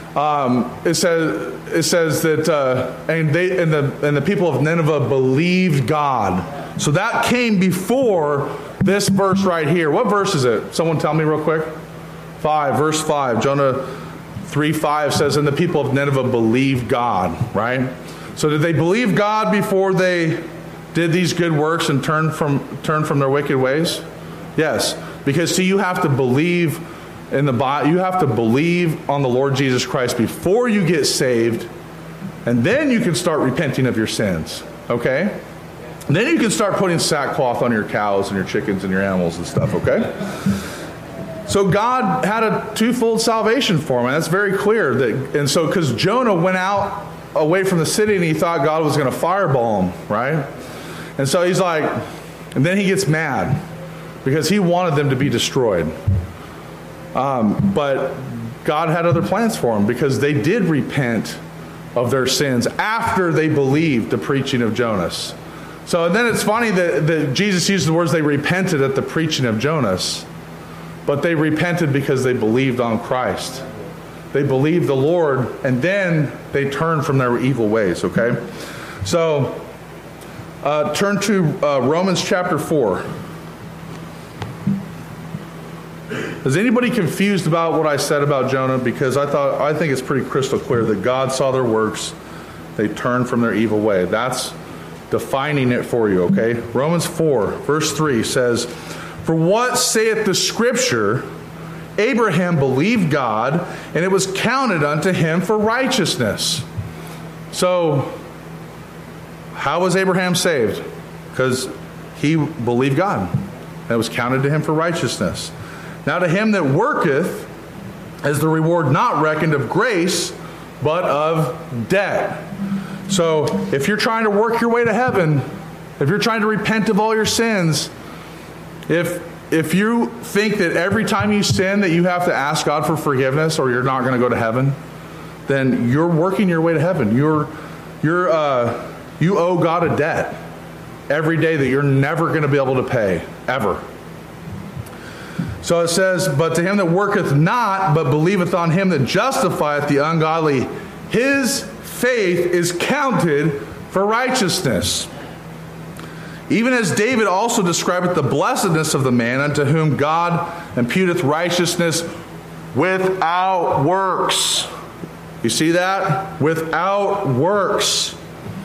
that and the people of Nineveh believed God. So that came before this verse right here. What verse is it? Someone tell me real quick. 5, verse 5. Jonah 3:5 says, and the people of Nineveh believed God, right? So did they believe God before they did these good works and turn from their wicked ways? Yes, because see, you have to believe in the Bible. You have to believe on the Lord Jesus Christ before you get saved, and then you can start repenting of your sins. Okay, and then you can start putting sackcloth on your cows and your chickens and your animals and stuff. Okay, so God had a twofold salvation for him, and that's very clear. And so because Jonah went out away from the city and he thought God was going to fireball him, right? And so he's like, and then he gets mad because he wanted them to be destroyed. But God had other plans for them because they did repent of their sins after they believed the preaching of Jonas. So then it's funny that Jesus used the words they repented at the preaching of Jonas, but they repented because they believed on Christ. They believed the Lord, and then they turned from their evil ways, okay? So turn to Romans chapter 4. Is anybody confused about what I said about Jonah? Because I think it's pretty crystal clear that God saw their works. They turned from their evil way. That's defining it for you, okay? Romans 4, verse 3 says, for what saith the Scripture? Abraham believed God, and it was counted unto him for righteousness. So, how was Abraham saved? Because he believed God, and it was counted to him for righteousness. Now to him that worketh is the reward not reckoned of grace, but of debt. So if you're trying to work your way to heaven, if you're trying to repent of all your sins, if you think that every time you sin that you have to ask God for forgiveness or you're not going to go to heaven, then you're working your way to heaven. You owe God a debt every day that you're never going to be able to pay, ever. So it says, but to him that worketh not, but believeth on him that justifieth the ungodly, his faith is counted for righteousness. Even as David also describeth the blessedness of the man unto whom God imputeth righteousness without works. You see that? Without works.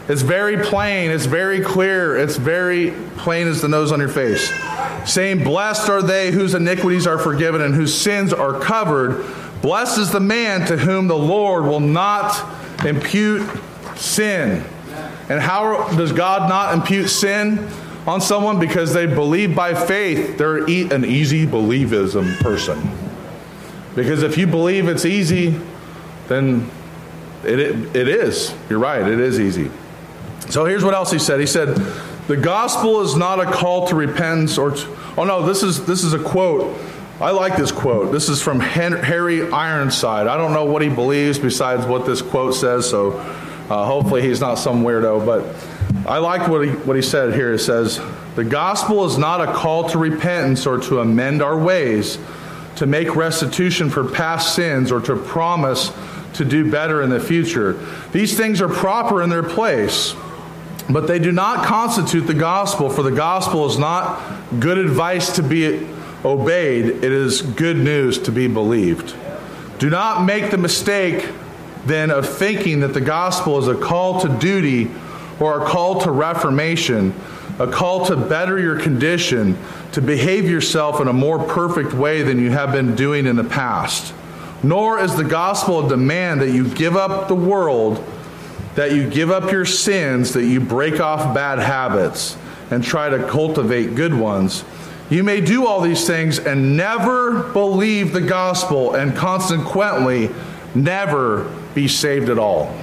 It's very plain. It's very clear. It's very plain as the nose on your face. Saying, blessed are they whose iniquities are forgiven and whose sins are covered. Blessed is the man to whom the Lord will not impute sin. And how does God not impute sin on someone? Because they believe by faith. They're an easy believism person. Because if you believe it's easy, then it is. You're right, it is easy. So here's what else he said. He said, the gospel is not a call to repentance or to, oh no, this is a quote. I like this quote. This is from Harry Ironside. I don't know what he believes besides what this quote says, so hopefully he's not some weirdo, but I like what he said here. It says, the gospel is not a call to repentance or to amend our ways, to make restitution for past sins, or to promise to do better in the future. These things are proper in their place, but they do not constitute the gospel, for the gospel is not good advice to be obeyed. It is good news to be believed. Do not make the mistake then of thinking that the gospel is a call to duty or a call to reformation, a call to better your condition, to behave yourself in a more perfect way than you have been doing in the past. Nor is the gospel a demand that you give up the world, that you give up your sins, that you break off bad habits and try to cultivate good ones. You may do all these things and never believe the gospel, and consequently never be saved at all.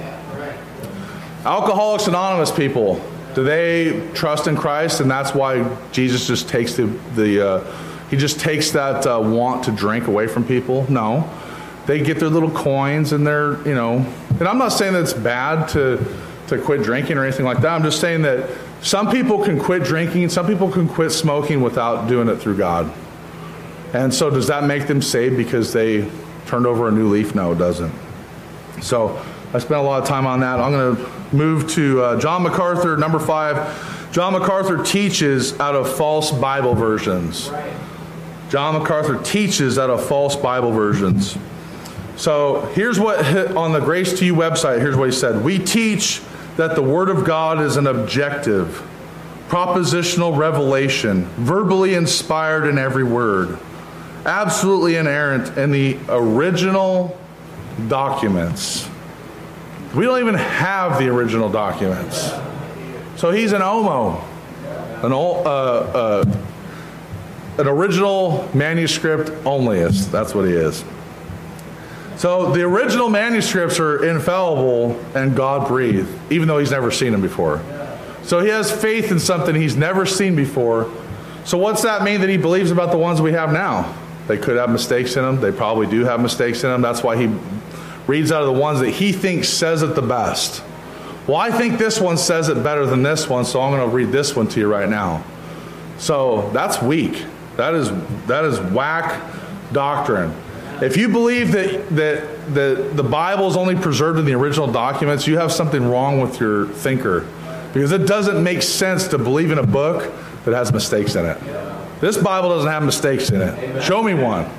Alcoholics Anonymous people, do they trust in Christ, and that's why Jesus just takes he just takes that want to drink away from people? No. They get their little coins and their, and I'm not saying that it's bad to quit drinking or anything like that. I'm just saying that some people can quit drinking, some people can quit smoking without doing it through God. And so does that make them saved because they turned over a new leaf? No, it doesn't. So I spent a lot of time on that. I'm going to move to John MacArthur, number 5. John MacArthur teaches out of false Bible versions. John MacArthur teaches out of false Bible versions. So here's what, on the Grace to You website, here's what he said. We teach that the Word of God is an objective, propositional revelation, verbally inspired in every word, absolutely inerrant in the original documents. We don't even have the original documents. So he's an OMO, an original manuscript onlyist. That's what he is. So the original manuscripts are infallible and God-breathed, even though he's never seen them before. So he has faith in something he's never seen before. So what's that mean that he believes about the ones we have now? They could have mistakes in them. They probably do have mistakes in them. That's why he reads out of the ones that he thinks says it the best. Well, I think this one says it better than this one, so I'm going to read this one to you right now. So that's weak. That is whack doctrine. If you believe that the Bible is only preserved in the original documents, you have something wrong with your thinker. Because it doesn't make sense to believe in a book that has mistakes in it. This Bible doesn't have mistakes in it. Show me one.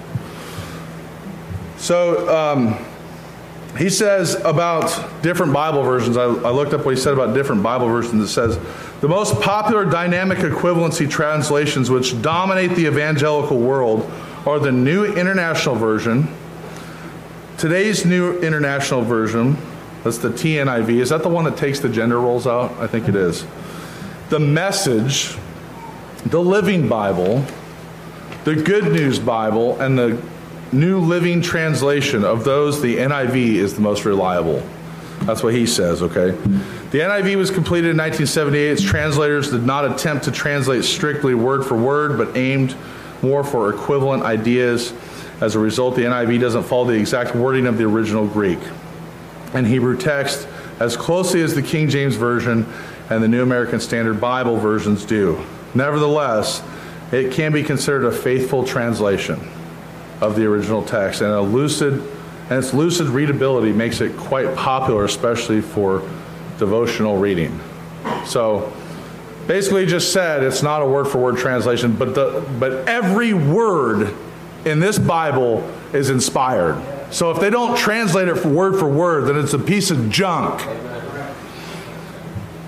So he says about different Bible versions. I looked up what he said about different Bible versions. It says, the most popular dynamic equivalency translations which dominate the evangelical world are the New International Version, today's New International Version, that's the TNIV. Is that the one that takes the gender roles out? I think it is. The Message, the Living Bible, the Good News Bible, and the New Living Translation. Of those, the NIV is the most reliable. That's what he says, okay? The NIV was completed in 1978. Its translators did not attempt to translate strictly word for word, but aimed more for equivalent ideas. As a result, the NIV doesn't follow the exact wording of the original Greek and Hebrew text as closely as the King James Version and the New American Standard Bible versions do. Nevertheless, it can be considered a faithful translation of the original text, and its lucid readability makes it quite popular, especially for devotional reading. So basically just said it's not a word-for-word translation, but every word in this Bible is inspired. So if they don't translate it for word, then it's a piece of junk.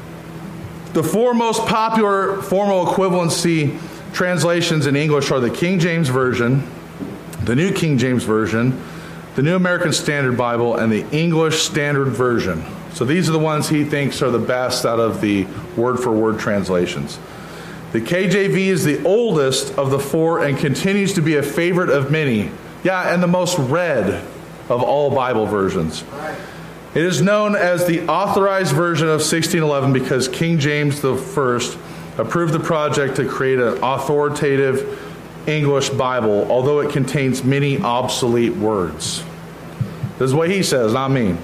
The four most popular formal equivalency translations in English are the King James Version, the New King James Version, the New American Standard Bible, and the English Standard Version. So these are the ones he thinks are the best out of the word-for-word translations. The KJV is the oldest of the four and continues to be a favorite of many. Yeah, and the most read of all Bible versions. It is known as the Authorized Version of 1611 because King James I approved the project to create an authoritative English Bible, although it contains many obsolete words. This is what he says, not me.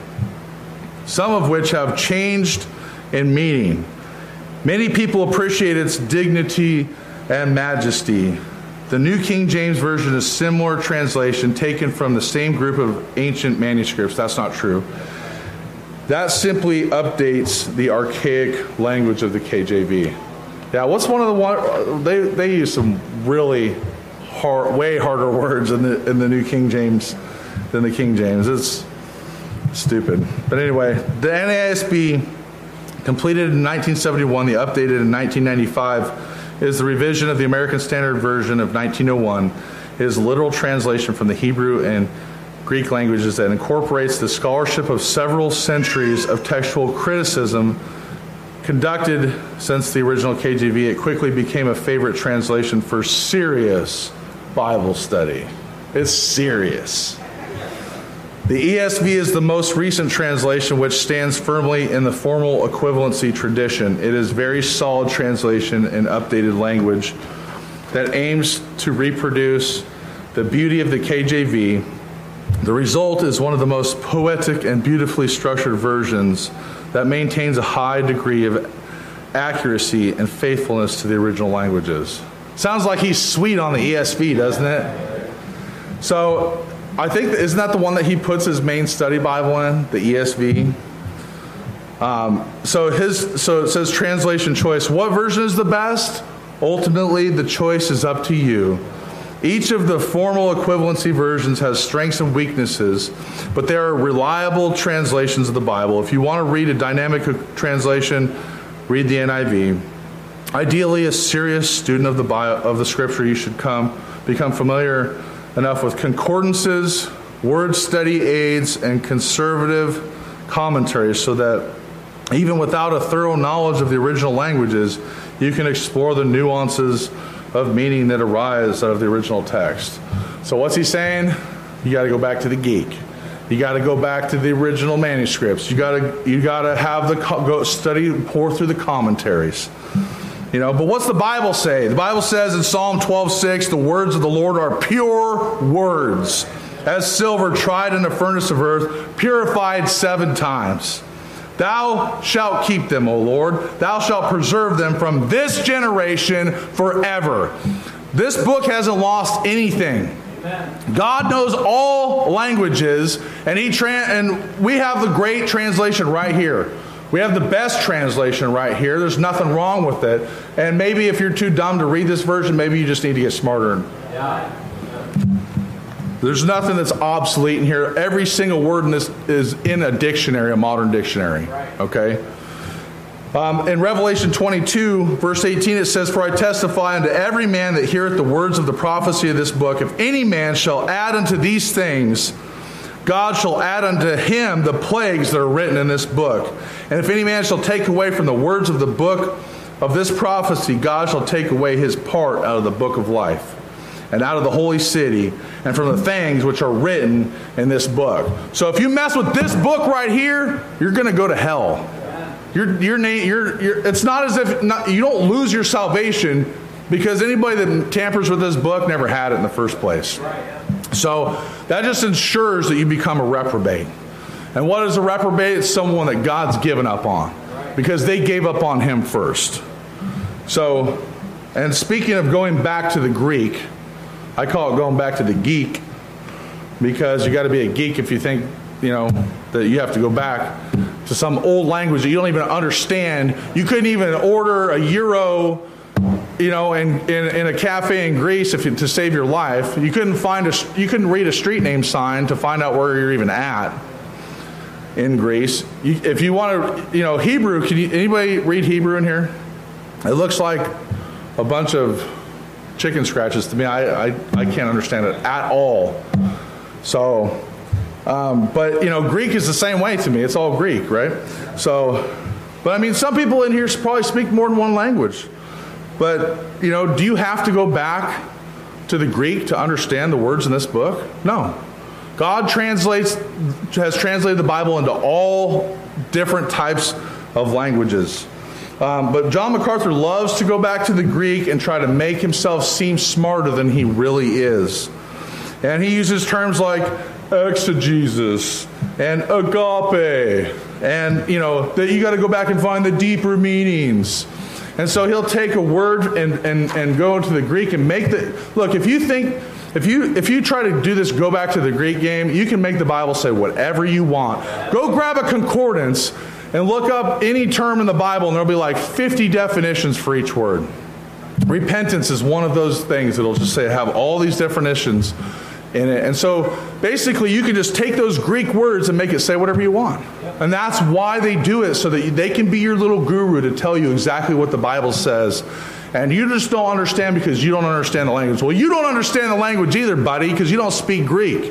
Some of which have changed in meaning. Many people appreciate its dignity and majesty. The New King James Version is a similar translation taken from the same group of ancient manuscripts. That's not true. That simply updates the archaic language of the KJV. Yeah, what's one of the one they use some really hard, way harder words in the New King James than the King James. It's stupid. But anyway, the NASB, completed in 1971, the updated in 1995, is the revision of the American Standard Version of 1901. It is a literal translation from the Hebrew and Greek languages that incorporates the scholarship of several centuries of textual criticism conducted since the original KJV. It quickly became a favorite translation for serious Bible study. It's serious. The ESV is the most recent translation, which stands firmly in the formal equivalency tradition. It is a very solid translation in updated language that aims to reproduce the beauty of the KJV. The result is one of the most poetic and beautifully structured versions that maintains a high degree of accuracy and faithfulness to the original languages. Sounds like he's sweet on the ESV, doesn't it? So I think, isn't that the one that he puts his main study Bible in, the ESV? So it says translation choice. What version is the best? Ultimately, the choice is up to you. Each of the formal equivalency versions has strengths and weaknesses, but there are reliable translations of the Bible. If you want to read a dynamic translation, read the NIV. Ideally, a serious student of the Scripture, you should become familiar enough with concordances, word study aids, and conservative commentaries so that even without a thorough knowledge of the original languages, you can explore the nuances of meaning that arise out of the original text. So what's he saying? You got to go back to the geek. You got to go back to the original manuscripts. You got to have go study, pour through the commentaries. But what's the Bible say? The Bible says in Psalm 12:6, the words of the Lord are pure words, as silver tried in the furnace of earth, purified 7 times. Thou shalt keep them, O Lord. Thou shalt preserve them from this generation forever. This book hasn't lost anything. Amen. God knows all languages, and we have the great translation right here. We have the best translation right here. There's nothing wrong with it. And maybe if you're too dumb to read this version, maybe you just need to get smarter. Yeah. There's nothing that's obsolete in here. Every single word in this is in a dictionary, a modern dictionary. Right. Okay? In Revelation 22, verse 18, it says, For I testify unto every man that heareth the words of the prophecy of this book, if any man shall add unto these things, God shall add unto him the plagues that are written in this book. And if any man shall take away from the words of the book of this prophecy, God shall take away his part out of the book of life, and out of the holy city, and from the things which are written in this book. So if you mess with this book right here, you're going to go to hell. It's not as if you don't lose your salvation because anybody that tampers with this book never had it in the first place. So that just ensures that you become a reprobate. And what is a reprobate? It's someone that God's given up on because they gave up on him first. So, and speaking of going back to the Greek, I call it going back to the geek because you got to be a geek if you think, that you have to go back to some old language that you don't even understand. You couldn't even order a euro, in a cafe in Greece to save your life. You couldn't read a street name sign to find out where you're even at. in Greece. If you want to, Hebrew, anybody read Hebrew in here? It looks like a bunch of chicken scratches to me. I can't understand it at all. So, but Greek is the same way to me. It's all Greek, right? So, but I mean, some people in here probably speak more than one language. But, do you have to go back to the Greek to understand the words in this book? No. God has translated the Bible into all different types of languages. But John MacArthur loves to go back to the Greek and try to make himself seem smarter than he really is. And he uses terms like exegesis and agape, and that you got to go back and find the deeper meanings. And so he'll take a word and go into the Greek and make look. If you try to do this, go back to the Greek game, you can make the Bible say whatever you want. Go grab a concordance and look up any term in the Bible, and there'll be like 50 definitions for each word. Repentance is one of those things that'll just say have all these definitions in it. And so basically you can just take those Greek words and make it say whatever you want. And that's why they do it, so that they can be your little guru to tell you exactly what the Bible says. And you just don't understand because you don't understand the language. Well, you don't understand the language either, buddy, because you don't speak Greek.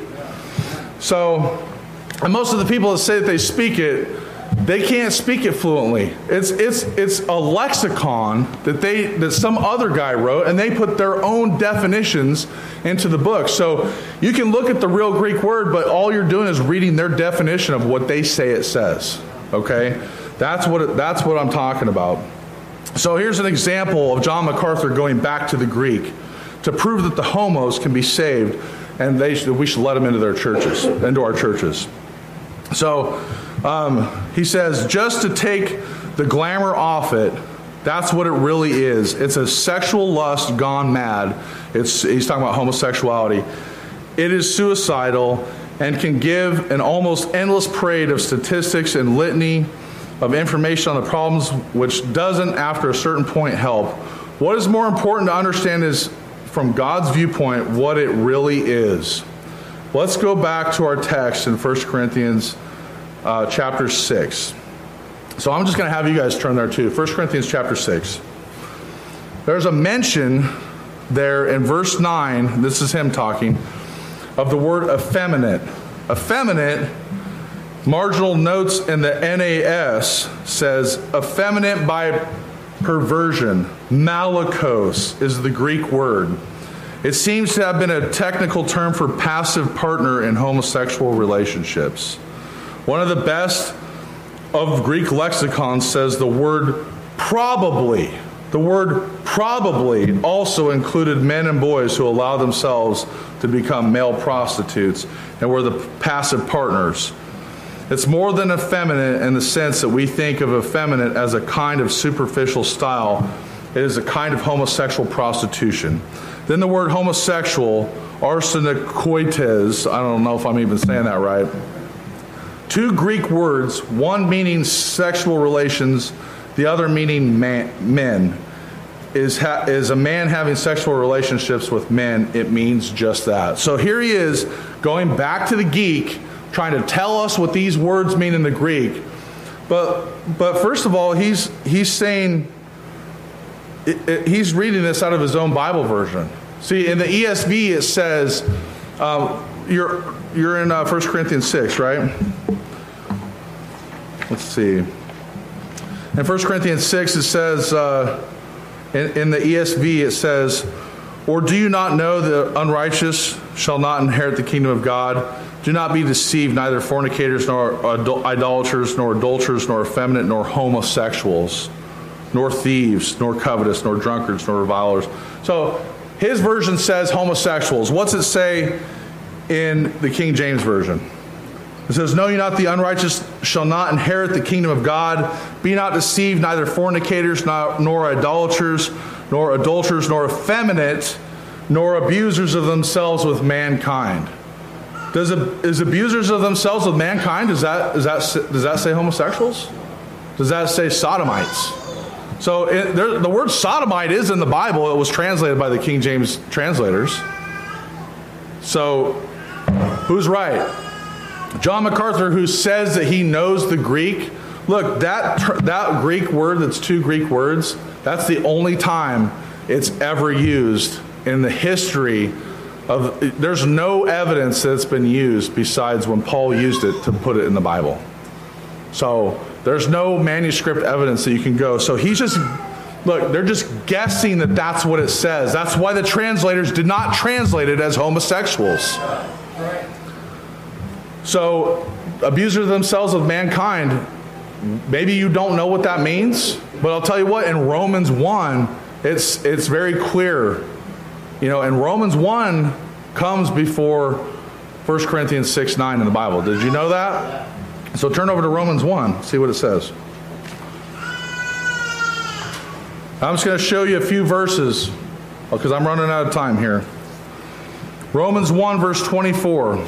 So, and most of the people that say that they speak it, they can't speak it fluently. It's a lexicon that some other guy wrote, and they put their own definitions into the book. So you can look at the real Greek word, but all you're doing is reading their definition of what they say it says. Okay, that's what I'm talking about. So here's an example of John MacArthur going back to the Greek to prove that the homos can be saved, and we should let them into our churches. So he says, just to take the glamour off it, that's what it really is. It's a sexual lust gone mad. He's talking about homosexuality. It is suicidal and can give an almost endless parade of statistics and litany of information on the problems, which doesn't, after a certain point, help. What is more important to understand is, from God's viewpoint, what it really is. Let's go back to our text in 1 Corinthians chapter 6. So I'm just going to have you guys turn there too. 1 Corinthians chapter 6. There's a mention there in verse 9, this is him talking, of the word effeminate. Effeminate, marginal notes in the NAS says effeminate by perversion. Malakos is the Greek word. It seems to have been a technical term for passive partner in homosexual relationships. One of the best of Greek lexicons says the word probably. The word probably also included men and boys who allow themselves to become male prostitutes and were the passive partners. It's more than effeminate in the sense that we think of effeminate as a kind of superficial style. It is a kind of homosexual prostitution. Then the word homosexual, arsenokoites, I don't know if I'm even saying that right. Two Greek words, one meaning sexual relations, the other meaning men. Is a man having sexual relationships with men? It means just that. So here he is going back to the geek, trying to tell us what these words mean in the Greek. But first of all, he's saying, he's reading this out of his own Bible version. See, in the ESV it says, you're in 1 Corinthians 6, right? Let's see. In 1 Corinthians 6 it says, in the ESV it says, or do you not know the unrighteous shall not inherit the kingdom of God? Do not be deceived, neither fornicators, nor idolaters, nor adulterers, nor effeminate, nor homosexuals, nor thieves, nor covetous, nor drunkards, nor revilers. So his version says homosexuals. What's it say in the King James Version? It says, know ye not the unrighteous shall not inherit the kingdom of God? Be not deceived, neither fornicators, nor idolaters, nor adulterers, nor effeminate, nor abusers of themselves with mankind. Is abusers of themselves with mankind, does that say homosexuals? Does that say sodomites? So the word sodomite is in the Bible. It was translated by the King James translators. So who's right? John MacArthur, who says that he knows the Greek, look, that Greek word, that's 2 Greek words, that's the only time it's ever used in the history of, there's no evidence that it's been used besides when Paul used it to put it in the Bible. So there's no manuscript evidence that you can go. So he's just, look, they're just guessing that that's what it says. That's why the translators did not translate it as homosexuals. So abusers themselves of mankind, maybe you don't know what that means, but I'll tell you what, in Romans 1, it's very clear. You know, and Romans 1 comes before 1 Corinthians 6:9 in the Bible. Did you know that? So turn over to Romans 1, see what it says. I'm just going to show you a few verses because I'm running out of time here. Romans 1 verse 24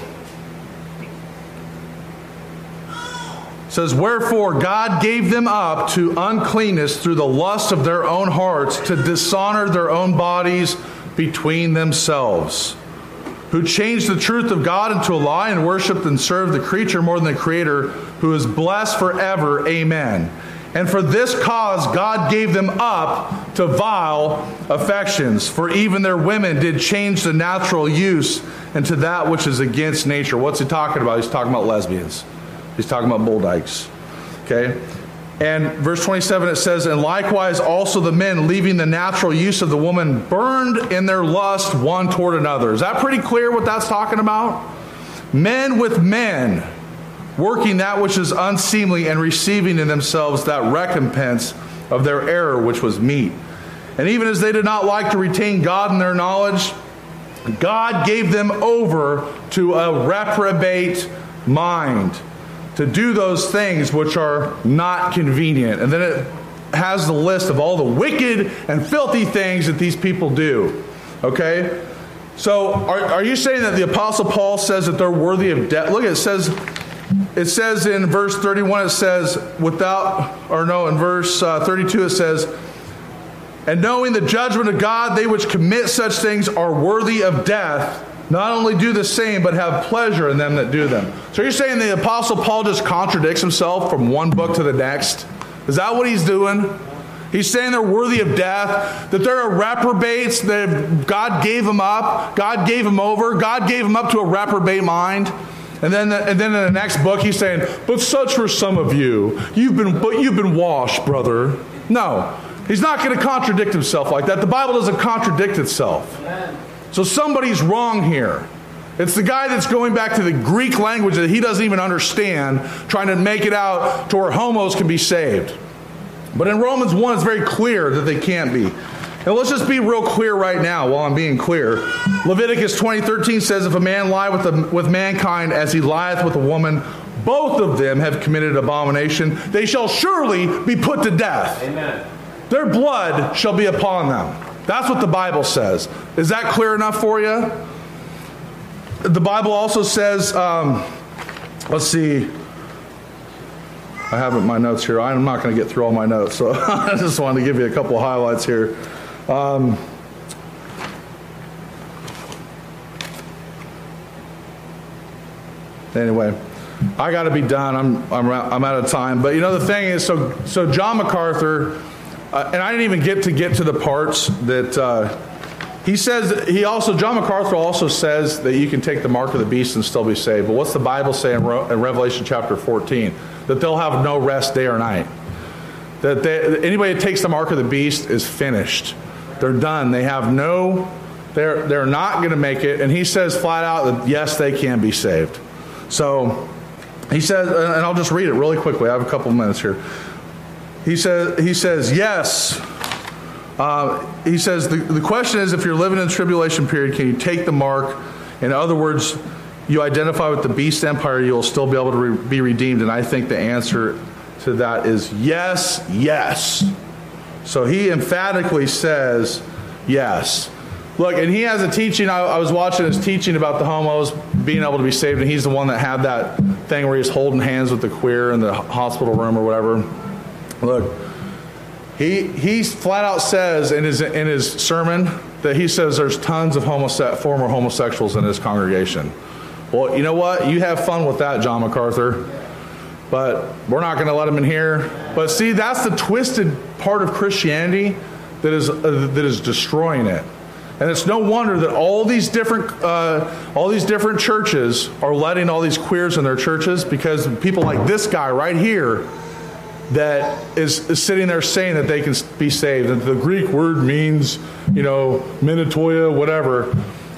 says, "Wherefore God gave them up to uncleanness through the lust of their own hearts, to dishonor their own bodies between themselves, who changed the truth of God into a lie and worshiped and served the creature more than the Creator, who is blessed forever. Amen. And for this cause God gave them up to vile affections, for even their women did change the natural use into that which is against nature." What's he talking about? He's talking about lesbians. He's talking about bull dykes. Okay? And verse 27, it says, "And likewise also the men, leaving the natural use of the woman, burned in their lust one toward another." Is that pretty clear what that's talking about? Men with men, working that which is unseemly, and receiving in themselves that recompense of their error which was meet. And even as they did not like to retain God in their knowledge, God gave them over to a reprobate mind, to do those things which are not convenient. And then it has the list of all the wicked and filthy things that these people do. Okay? So are you saying that the Apostle Paul says that they're worthy of death? Look, it says in verse 31, it says, in verse 32 it says, "And knowing the judgment of God, they which commit such things are worthy of death, not only do the same, but have pleasure in them that do them." So you're saying the Apostle Paul just contradicts himself from one book to the next? Is that what he's doing? He's saying they're worthy of death, that they're reprobates, that God gave them up, God gave them over, God gave them up to a reprobate mind. And then in the next book he's saying, "But such were some of you. You've been washed, brother." No, he's not going to contradict himself like that. The Bible doesn't contradict itself. Amen. So somebody's wrong here. It's the guy that's going back to the Greek language that he doesn't even understand, trying to make it out to where homos can be saved. But in Romans 1, it's very clear that they can't be. And let's just be real clear right now while I'm being clear. Leviticus 20:13 says, "If a man lie with mankind as he lieth with a woman, both of them have committed abomination. They shall surely be put to death. Amen. Their blood shall be upon them." That's what the Bible says. Is that clear enough for you? The Bible also says, let's see. I have it in my notes here. I'm not going to get through all my notes, so I just wanted to give you a couple of highlights here. Anyway, I got to be done. I'm out of time. But you know the thing is, so John MacArthur, and I didn't even get to the parts that he says. John MacArthur also says that you can take the mark of the beast and still be saved. But what's the Bible say in Revelation chapter 14? That they'll have no rest day or night. That anybody that takes the mark of the beast is finished. They're done. They have they're not going to make it. And he says flat out that yes, they can be saved. So he says, and I'll just read it really quickly. I have a couple of minutes here. He says yes. He says the question is, if you're living in the tribulation period, can you take the mark? In other words, you identify with the beast empire, you'll still be able to be redeemed. And I think the answer to that is yes, yes. So he emphatically says yes. Look, and he has a teaching. I was watching his teaching about the homos being able to be saved, and he's the one that had that thing where he's holding hands with the queer in the hospital room or whatever. Look, he flat out says in his sermon that he says there's tons of former homosexuals in his congregation. Well, you know what? You have fun with that, John MacArthur. But we're not going to let them in here. But see, that's the twisted part of Christianity that is destroying it. And it's no wonder that all these different churches are letting all these queers in their churches, because people like this guy right here that is sitting there saying that they can be saved. And the Greek word means, menatoia, whatever.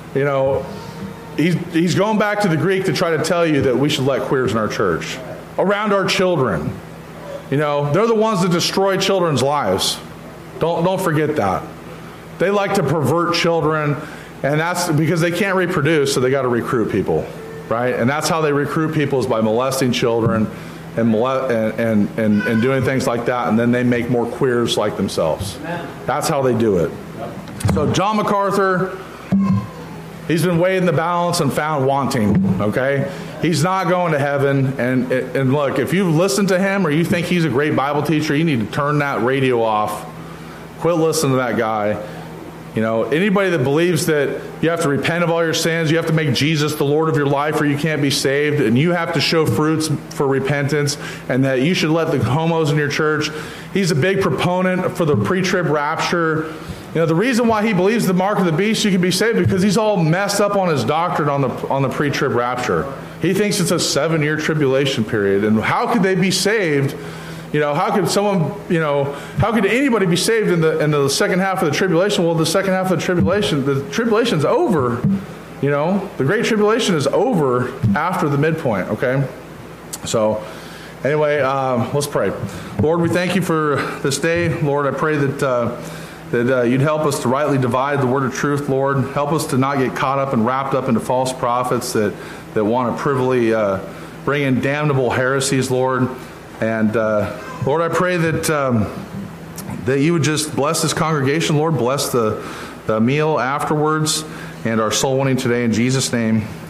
He's going back to the Greek to try to tell you that we should let queers in our church, around our children. They're the ones that destroy children's lives. Don't forget that. They like to pervert children, and that's because they can't reproduce, so they got to recruit people, right? And that's how they recruit people, is by molesting children and doing things like that, and then they make more queers like themselves. That's how they do it. So John MacArthur, he's been weighed in the balance and found wanting, okay? He's not going to heaven. And look, if you listen to him or you think he's a great Bible teacher, you need to turn that radio off. Quit listening to that guy. Anybody that believes that you have to repent of all your sins, you have to make Jesus the Lord of your life or you can't be saved, and you have to show fruits for repentance, and that you should let the homos in your church, he's a big proponent for the pre-trib rapture. The reason why he believes the mark of the beast you can be saved, because he's all messed up on his doctrine on the pre-trib rapture. He thinks it's a 7-year tribulation period, and how could they be saved? How could anybody be saved in the second half of the tribulation? Well, the second half of the tribulation's over. The Great Tribulation is over after the midpoint, okay? So, anyway, let's pray. Lord, we thank you for this day. Lord, I pray that you'd help us to rightly divide the word of truth, Lord. Help us to not get caught up and wrapped up into false prophets that want to privily bring in damnable heresies, Lord. And Lord, I pray that you would just bless this congregation, Lord. Bless the meal afterwards and our soul winning today in Jesus' name.